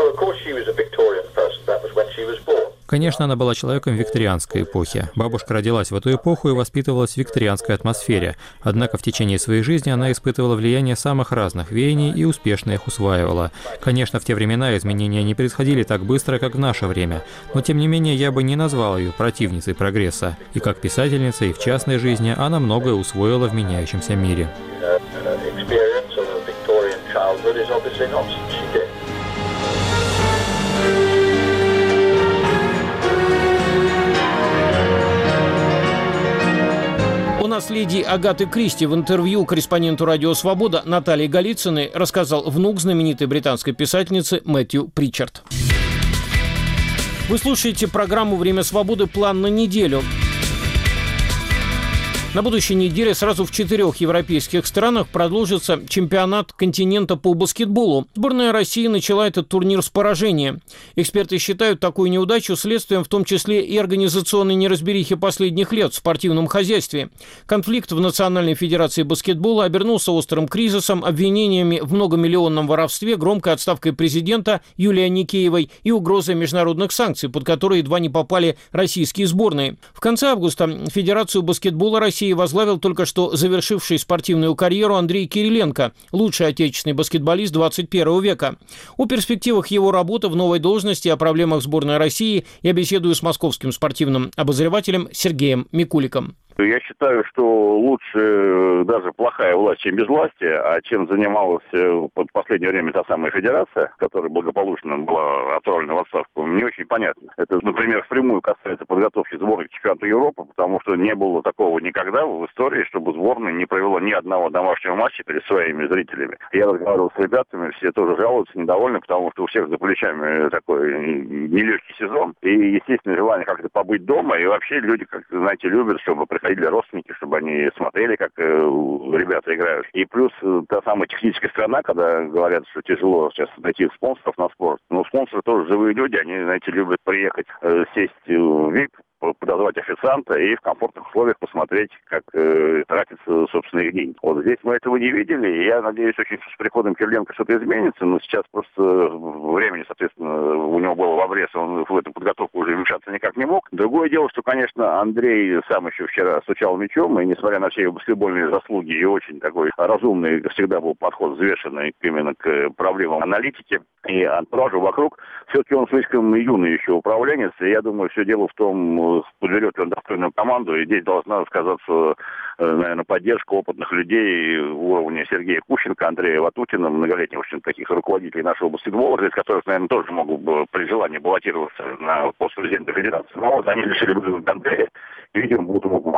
Конечно, она была человеком викторианской эпохи. Бабушка родилась в эту эпоху и воспитывалась в викторианской атмосфере. Однако в течение своей жизни она испытывала влияние самых разных веяний и успешно их усваивала. Конечно, в те времена изменения не происходили так быстро, как в наше время. Но, тем не менее, я бы не назвал ее противницей прогресса. И как писательница, и в частной жизни она многое усвоила в меняющемся мире. О наследии Агаты Кристи в интервью корреспонденту «Радио Свобода» Натальи Голицыной рассказал внук знаменитой британской писательницы Мэтью Причард. Вы слушаете программу «Время свободы. План на неделю». На будущей неделе сразу в четырех европейских странах продолжится чемпионат континента по баскетболу. Сборная России начала этот турнир с поражения. Эксперты считают такую неудачу следствием в том числе и организационной неразберихи последних лет в спортивном хозяйстве. Конфликт в Национальной федерации баскетбола обернулся острым кризисом, обвинениями в многомиллионном воровстве, громкой отставкой президента Юлии Аникеевой и угрозой международных санкций, под которые едва не попали российские сборные. В конце августа Федерацию баскетбола России возглавил только что завершивший спортивную карьеру Андрей Кириленко, лучший отечественный баскетболист двадцать первого века. О перспективах его работы в новой должности, о проблемах сборной России я беседую с московским спортивным обозревателем Сергеем Микуликом. Я считаю, что лучше даже плохая власть, чем безвластие, а чем занималась в последнее время та самая федерация, которая благополучно была отправлена в отставку, не очень понятно. Это, например, впрямую касается подготовки сборной к чемпионату Европы, потому что не было такого никогда в истории, чтобы сборная не провела ни одного домашнего матча перед своими зрителями. Я разговаривал с ребятами, все тоже жалуются, недовольны, потому что у всех за плечами такой нелегкий сезон. И, естественно, желание как-то побыть дома, и вообще люди, как знаете, любят, чтобы приходили родственники, чтобы они смотрели, как э, ребята играют. И плюс э, та самая техническая сторона, когда говорят, что тяжело сейчас найти спонсоров на спорт. Но спонсоры тоже живые люди, они, знаете, любят приехать, э, сесть в ви ай пи, подозвать официанта и в комфортных условиях посмотреть, как э, тратятся собственные деньги. Вот здесь мы этого не видели, и я надеюсь, очень с приходом Кириленко что-то изменится, но сейчас просто времени, соответственно, у него было в обрез, он в эту подготовку уже вмешаться никак не мог. Другое дело, что, конечно, Андрей сам еще вчера стучал мячом, и несмотря на все его баскетбольные заслуги и очень такой разумный всегда был подход взвешенный именно к проблемам аналитики и антуража вокруг, все-таки он слишком юный еще управленец, и я думаю, все дело в том, подберет ли он достойную команду, и здесь должна сказаться, наверное, поддержка опытных людей уровня Сергея Кущенко, Андрея Ватутина, многолетних очень таких руководителей нашего баскетбола, из которых, наверное, тоже могут бы при желании баллотироваться на пост президента федерации. Но вот они решили выдвинуть Андрея и, видимо, будут ему помогать.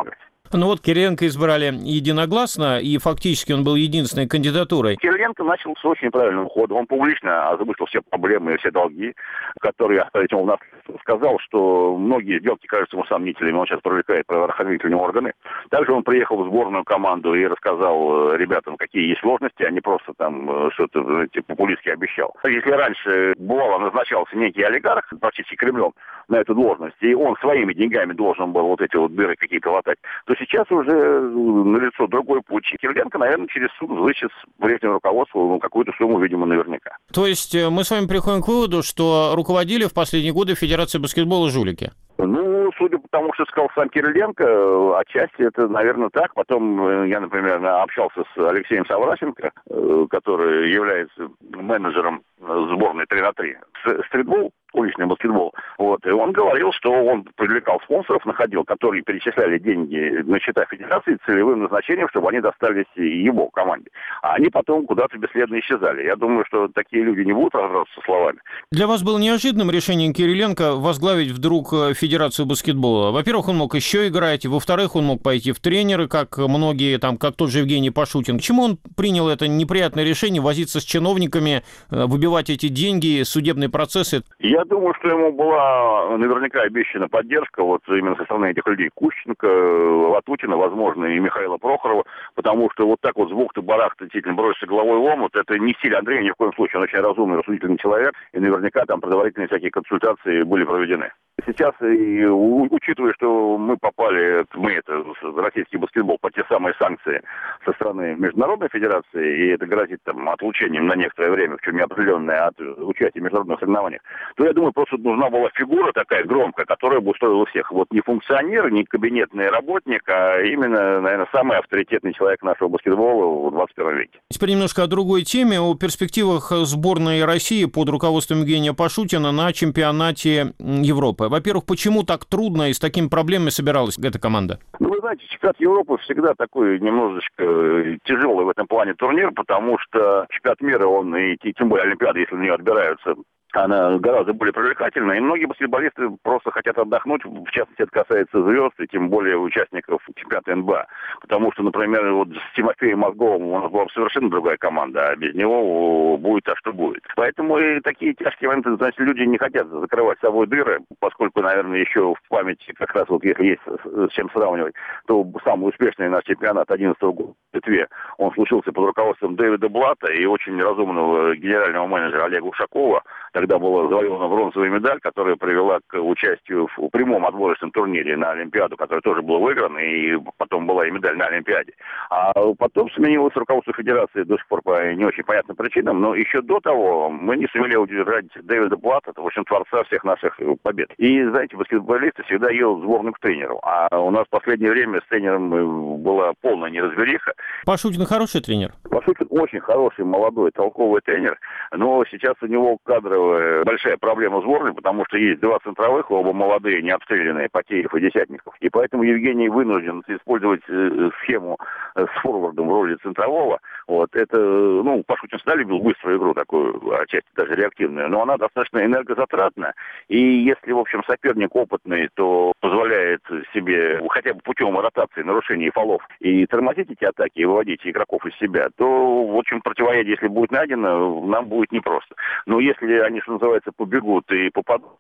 Ну вот Кириленко избрали единогласно, и фактически он был единственной кандидатурой. Кириленко начал с очень правильного хода. Он публично озвучил все проблемы и все долги, которые оставить ему в наследство. Сказал, что многие сделки кажутся ему сомнительными. Он сейчас привлекает правоохранительные органы. Также он приехал в сборную команду и рассказал ребятам, какие есть сложности, а не просто там что-то типа, популистски обещал. Если раньше бывало назначался некий олигарх, практически Кремлем, на эту должность, и он своими деньгами должен был вот эти вот дыры какие-то латать, то сейчас уже налицо другой путь. Кириленко, наверное, через суд взыщет прежнему руководству ну, какую-то сумму, видимо, наверняка. То есть мы с вами приходим к выводу, что руководили в последние годы Федерации баскетбола жулики? Ну, судя по тому, что сказал сам Кириленко, отчасти это, наверное, так. Потом я, например, общался с Алексеем Саврасенко, который является менеджером сборной три на три. Стритбол, уличный баскетбол. Вот. И он говорил, что он привлекал спонсоров, находил, которые перечисляли деньги на счета федерации целевым назначением, чтобы они достались его команде. А они потом куда-то бесследно исчезали. Я думаю, что такие люди не будут разбираться со словами. Для вас было неожиданным решением Кириленко возглавить вдруг Федерацию баскетбола? Во-первых, он мог еще играть, во-вторых, он мог пойти в тренеры, как многие, там, как тот же Евгений Пашутин. Почему он принял это неприятное решение возиться с чиновниками, выбивать эти деньги, судебные процессы? Я думаю, что ему была наверняка обещана поддержка вот именно со стороны этих людей. Кущенко, Ватутина, возможно, и Михаила Прохорова, потому что вот так вот с бухты-барахты действительно броситься головой в омут, это не стиль Андрея ни в коем случае. Он очень разумный, рассудительный человек, и наверняка там предварительные всякие консультации были проведены. Сейчас, и, учитывая, что мы попали, мы, это российский баскетбол, под те самые санкции со стороны Международной Федерации, и это грозит там отлучением на некоторое время, в чем неопределенное, от участия в международных соревнованиях, то я думаю, просто нужна была фигура такая громкая, которая бы устроила всех. Вот не функционер, не кабинетный работник, а именно, наверное, самый авторитетный человек нашего баскетбола в двадцать первом веке. Теперь немножко о другой теме, о перспективах сборной России под руководством Евгения Пашутина на чемпионате Европы. Во-первых, почему так трудно и с такими проблемами собиралась эта команда? Ну, вы знаете, чемпионат Европы всегда такой немножечко тяжелый в этом плане турнир, потому что чемпионат мира, он и тем более Олимпиада, если на нее отбираются, она гораздо более привлекательна, и многие баскетболисты просто хотят отдохнуть, в частности, это касается звезд, и тем более участников чемпионата эн бэ а. Потому что, например, вот с Тимофеем Мозговым у нас была совершенно другая команда, а без него будет а что будет. Поэтому и такие тяжкие моменты, значит, люди не хотят закрывать с собой дыры, поскольку, наверное, еще в памяти, как раз вот если есть с чем сравнивать, то самый успешный наш чемпионат одиннадцатого года в Литве, он случился под руководством Дэвида Блата и очень разумного генерального менеджера Олега Ушакова. Тогда была завоевана бронзовая медаль, которая привела к участию в прямом отборочном турнире на Олимпиаду, который тоже был выигран, и потом была и медаль на Олимпиаде. А потом сменилось руководство Федерации до сих пор по не очень понятным причинам, но еще до того мы не сумели удержать Дэвида Блата, в общем, творца всех наших побед. И, знаете, баскетболисты всегда едут в сборную к тренеру. А у нас в последнее время с тренером была полная неразбериха. Пашутин хороший тренер? Пашутин очень хороший, молодой, толковый тренер, но сейчас у него кадровая большая проблема сборной, потому что есть два центровых, оба молодые, не обстрелянные, Потеев и Десятников. И поэтому Евгений вынужден использовать э, схему э, с форвардом в роли центрового. Вот это, ну, Пашутин всегда любил быструю игру, такую, отчасти даже реактивную, но она достаточно энергозатратна. И если, в общем, соперник опытный, то позволяет себе, хотя бы путем ротации, нарушения фолов, и тормозить эти атаки, и выводить игроков из себя, то, в общем, противоядие, если будет найдено, нам будет непросто. Но если они, что называется, побегут и попадут,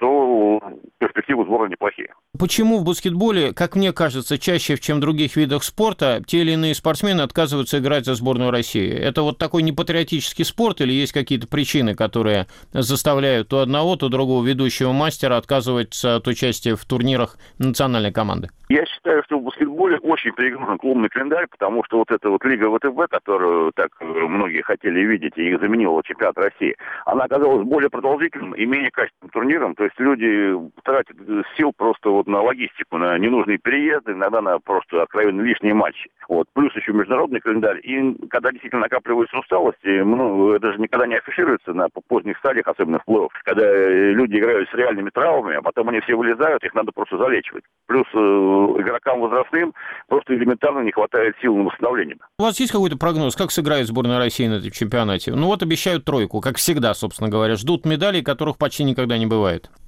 то перспективы сбора неплохие. Почему в баскетболе, как мне кажется, чаще, чем в других видах спорта, те или иные спортсмены отказываются играть за сборную России? Это вот такой непатриотический спорт или есть какие-то причины, которые заставляют то одного, то другого ведущего мастера отказываться от участия в турнирах национальной команды? Я считаю, что в баскетболе очень перегружен клубный календарь, потому что вот эта вот Лига вэ тэ бэ, которую так многие хотели видеть, и их заменила чемпионат России, она оказалась более продолжительным и менее качественным турниром. То есть люди тратят сил просто вот на логистику, на ненужные переезды, иногда на просто откровенно лишние матчи. Вот. Плюс еще международный календарь. И когда действительно накапливается усталость, ну, это же никогда не афишируется на поздних стадиях, особенно в плей-офф, когда люди играют с реальными травмами, а потом они все вылезают, их надо просто залечивать. Плюс игрокам возрастным просто элементарно не хватает сил на восстановление. У вас есть какой-то прогноз, как сыграет сборная России на этом чемпионате? Ну вот обещают тройку, как всегда, собственно говоря. Ждут медалей, которых почти никогда не бывает. Вы знаете,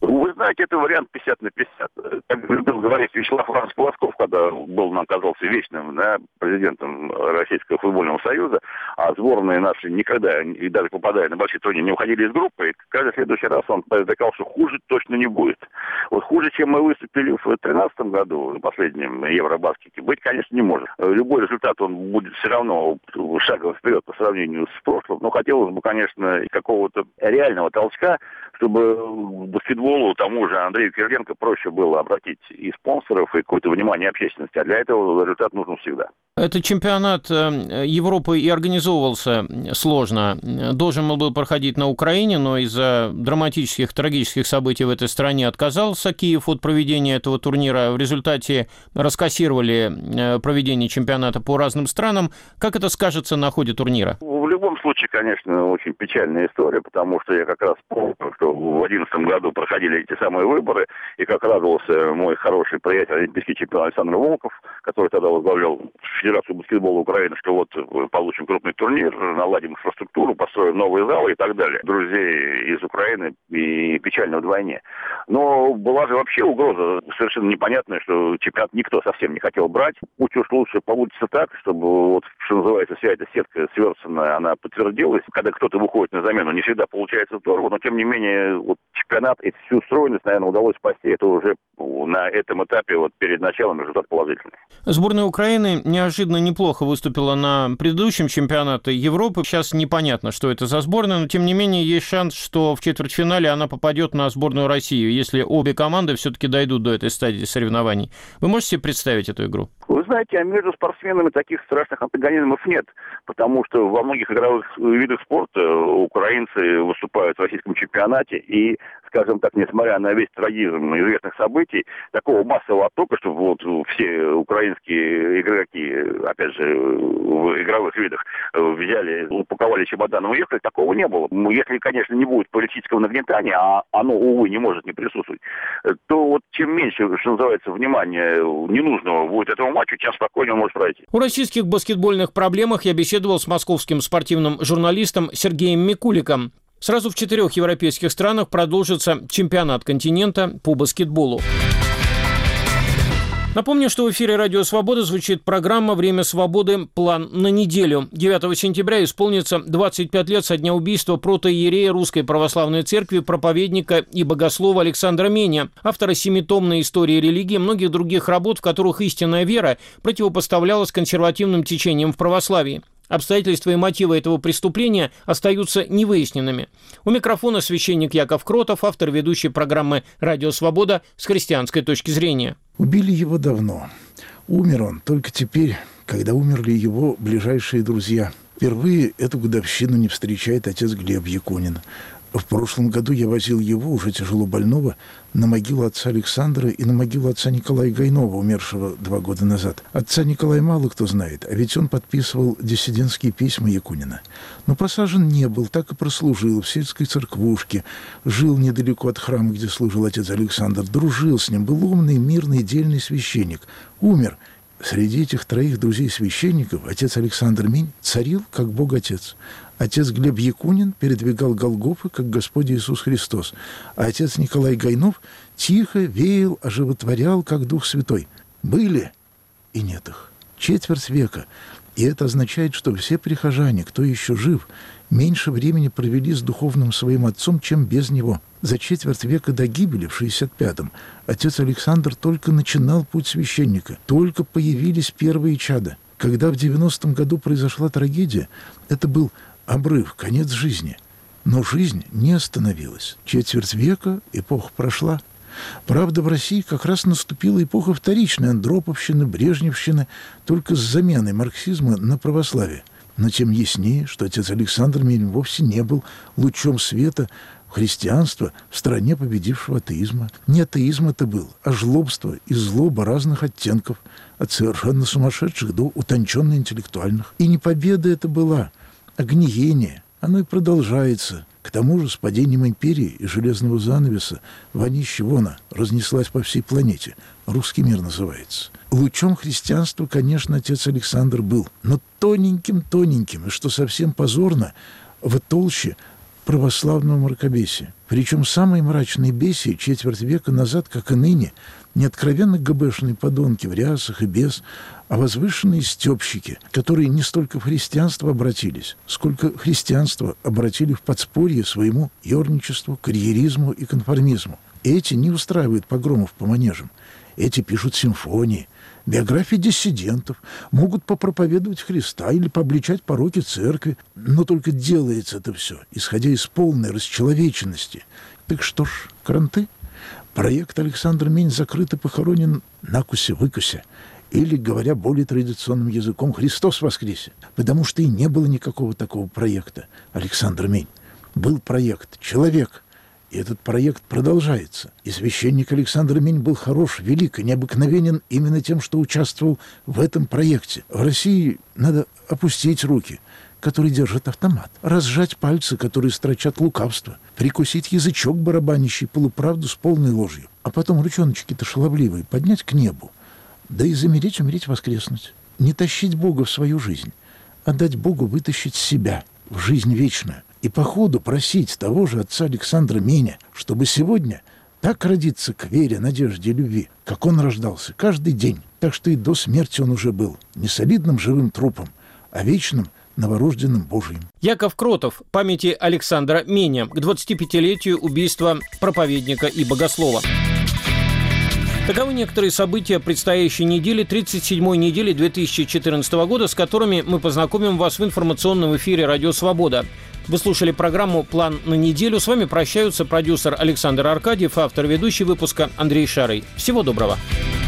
знаете, это вариант пятьдесят на пятьдесят. Как любил говорить Вячеслав Иванович Полосков, когда был, нам казался вечным, да, президентом Российского футбольного союза, а сборные наши никогда, и даже попадая на большие турниры, не уходили из группы, и каждый следующий раз он предрекал, что хуже точно не будет. Вот хуже, чем мы выступили в две тысячи тринадцатом году, на последнем Евробаскете, быть, конечно, не может. Любой результат, он будет все равно шагом вперед по сравнению с прошлым, но хотелось бы, конечно, какого-то реального толчка, чтобы к баскетболу тому же Андрею Кириленко проще было обратить и спонсоров, и какое-то внимание общественности. А для этого результат нужен всегда. Этот чемпионат Европы и организовывался сложно. Должен был проходить на Украине, но из-за драматических, трагических событий в этой стране отказался Киев от проведения этого турнира. В результате раскассировали проведение чемпионата по разным странам. Как это скажется на ходе турнира? В любом случае, конечно, очень печальная история, потому что я как раз помню, что в две тысячи одиннадцатом году проходили эти самые выборы, и как радовался мой хороший приятель, олимпийский чемпион Александр Волков, который тогда возглавлял Федерацию баскетбола Украины, что вот получим крупный турнир, наладим инфраструктуру, построим новые залы и так далее. Друзей из Украины и печально вдвойне. Но была же вообще угроза совершенно непонятная, что чемпионат никто совсем не хотел брать. Пусть уж лучше получится так, чтобы, вот, что называется, вся эта сетка сверстанная, она подтвердилась. Когда кто-то выходит на замену, не всегда получается здорово, но тем не менее вот, чемпионат и всю стройность, наверное, удалось спасти. Это уже на этом этапе вот, перед началом результат положительный. Сборная Украины неожиданно неплохо выступила на предыдущем чемпионате Европы. Сейчас непонятно, что это за сборная, но тем не менее есть шанс, что в четвертьфинале она попадет на сборную России, если обе команды все-таки дойдут до этой стадии соревнований. Вы можете себе представить эту игру? Вы знаете, а между спортсменами таких страшных антагонизмов нет, потому что во многих игровых видах спорта украинцы выступают в российском чемпионате, и, скажем так, несмотря на весь трагизм известных событий, такого массового оттока, что вот все украинские игроки, опять же, в игровых видах взяли, упаковали чемодан и уехали, такого не было. Если, конечно, не будет политического нагнетания, а оно, увы, не может не присутствовать, то вот чем меньше, что называется, внимания ненужного будет этому матчу, тем спокойнее он может пройти. О российских баскетбольных проблемах я беседовал с московским спортивным журналистом Сергеем Микуликом. Сразу в четырех европейских странах продолжится чемпионат континента по баскетболу. Напомню, что в эфире «Радио Свобода» звучит программа «Время свободы. План на неделю». девятого сентября исполнится двадцать пять лет со дня убийства протоиерея Русской Православной Церкви, проповедника и богослова Александра Меня, автора семитомной истории религии и многих других работ, в которых истинная вера противопоставлялась консервативным течениям в православии. Обстоятельства и мотивы этого преступления остаются невыясненными. У микрофона священник Яков Кротов, автор ведущей программы «Радио Свобода» с христианской точки зрения. Убили его давно. Умер он только теперь, когда умерли его ближайшие друзья. Впервые эту годовщину не встречает отец Глеб Якунин. В прошлом году я возил его, уже тяжело больного, на могилу отца Александра и на могилу отца Николая Гайнова, умершего два года назад. Отца Николая мало кто знает, а ведь он подписывал диссидентские письма Якунина. Но посажен не был, так и прослужил в сельской церквушке, жил недалеко от храма, где служил отец Александр, дружил с ним, был умный, мирный, дельный священник. Умер. Среди этих троих друзей-священников отец Александр Мень царил, как Бог-Отец. Отец Глеб Якунин передвигал Голгофы, как Господь Иисус Христос. А отец Николай Гайнов тихо веял, оживотворял, как Дух Святой. Были и нет их. Четверть века. И это означает, что все прихожане, кто еще жив, меньше времени провели с духовным своим отцом, чем без него. За четверть века до гибели, в шестьдесят пятом, отец Александр только начинал путь священника. Только появились первые чада. Когда в девяностом году произошла трагедия, это был обрыв, конец жизни. Но жизнь не остановилась. Четверть века, эпоха прошла. Правда, в России как раз наступила эпоха вторичной андроповщины, брежневщины, только с заменой марксизма на православие. Но тем яснее, что отец Александр Мень вовсе не был лучом света христианства в стране победившего атеизма. Не атеизм это был, а жлобство и злоба разных оттенков, от совершенно сумасшедших до утонченно интеллектуальных. И не победа это была, а гниение. Оно и продолжается. К тому же с падением империи и железного занавеса вонище вона разнеслась по всей планете. Русский мир называется. Лучом христианства, конечно, отец Александр был, но тоненьким-тоненьким, и что совсем позорно, в толще православного мракобесия. Причем самые мрачные бесии четверть века назад, как и ныне, не откровенно ГБшные подонки в рясах и без, а возвышенные стёбщики, которые не столько в христианство обратились, сколько христианство обратили в подспорье своему ерничеству, карьеризму и конформизму. Эти не устраивают погромов по манежам. Эти пишут симфонии, биографии диссидентов, могут попроповедовать Христа или пообличать пороки церкви, но только делается это все, исходя из полной расчеловеченности. Так что ж, кранты? Проект Александр Мень закрыт и похоронен накусе-выкусе. Или, говоря более традиционным языком, Христос воскресе. Потому что и не было никакого такого проекта Александр Мень. Был проект «Человек». И этот проект продолжается. И священник Александр Мень был хорош, велик и необыкновенен именно тем, что участвовал в этом проекте. В России надо опустить руки, которые держат автомат, разжать пальцы, которые строчат лукавство, прикусить язычок, барабанящий полуправду с полной ложью, а потом ручоночки-то шаловливые поднять к небу, да и замереть, умереть, воскреснуть. Не тащить Бога в свою жизнь, а дать Богу вытащить себя в жизнь вечную. И по ходу просить того же отца Александра Меня, чтобы сегодня так родиться к вере, надежде и любви, как он рождался каждый день. Так что и до смерти он уже был не солидным живым трупом, а вечным новорожденным Божиим. Яков Кротов. Памяти Александра Меня к двадцатипятилетию убийства проповедника и богослова. Таковы некоторые события предстоящей недели, тридцать седьмой недели две тысячи четырнадцатого года, с которыми мы познакомим вас в информационном эфире «Радио Свобода». Вы слушали программу «План на неделю». С вами прощаются продюсер Александр Аркадьев, автор и ведущий выпуска Андрей Шарый. Всего доброго.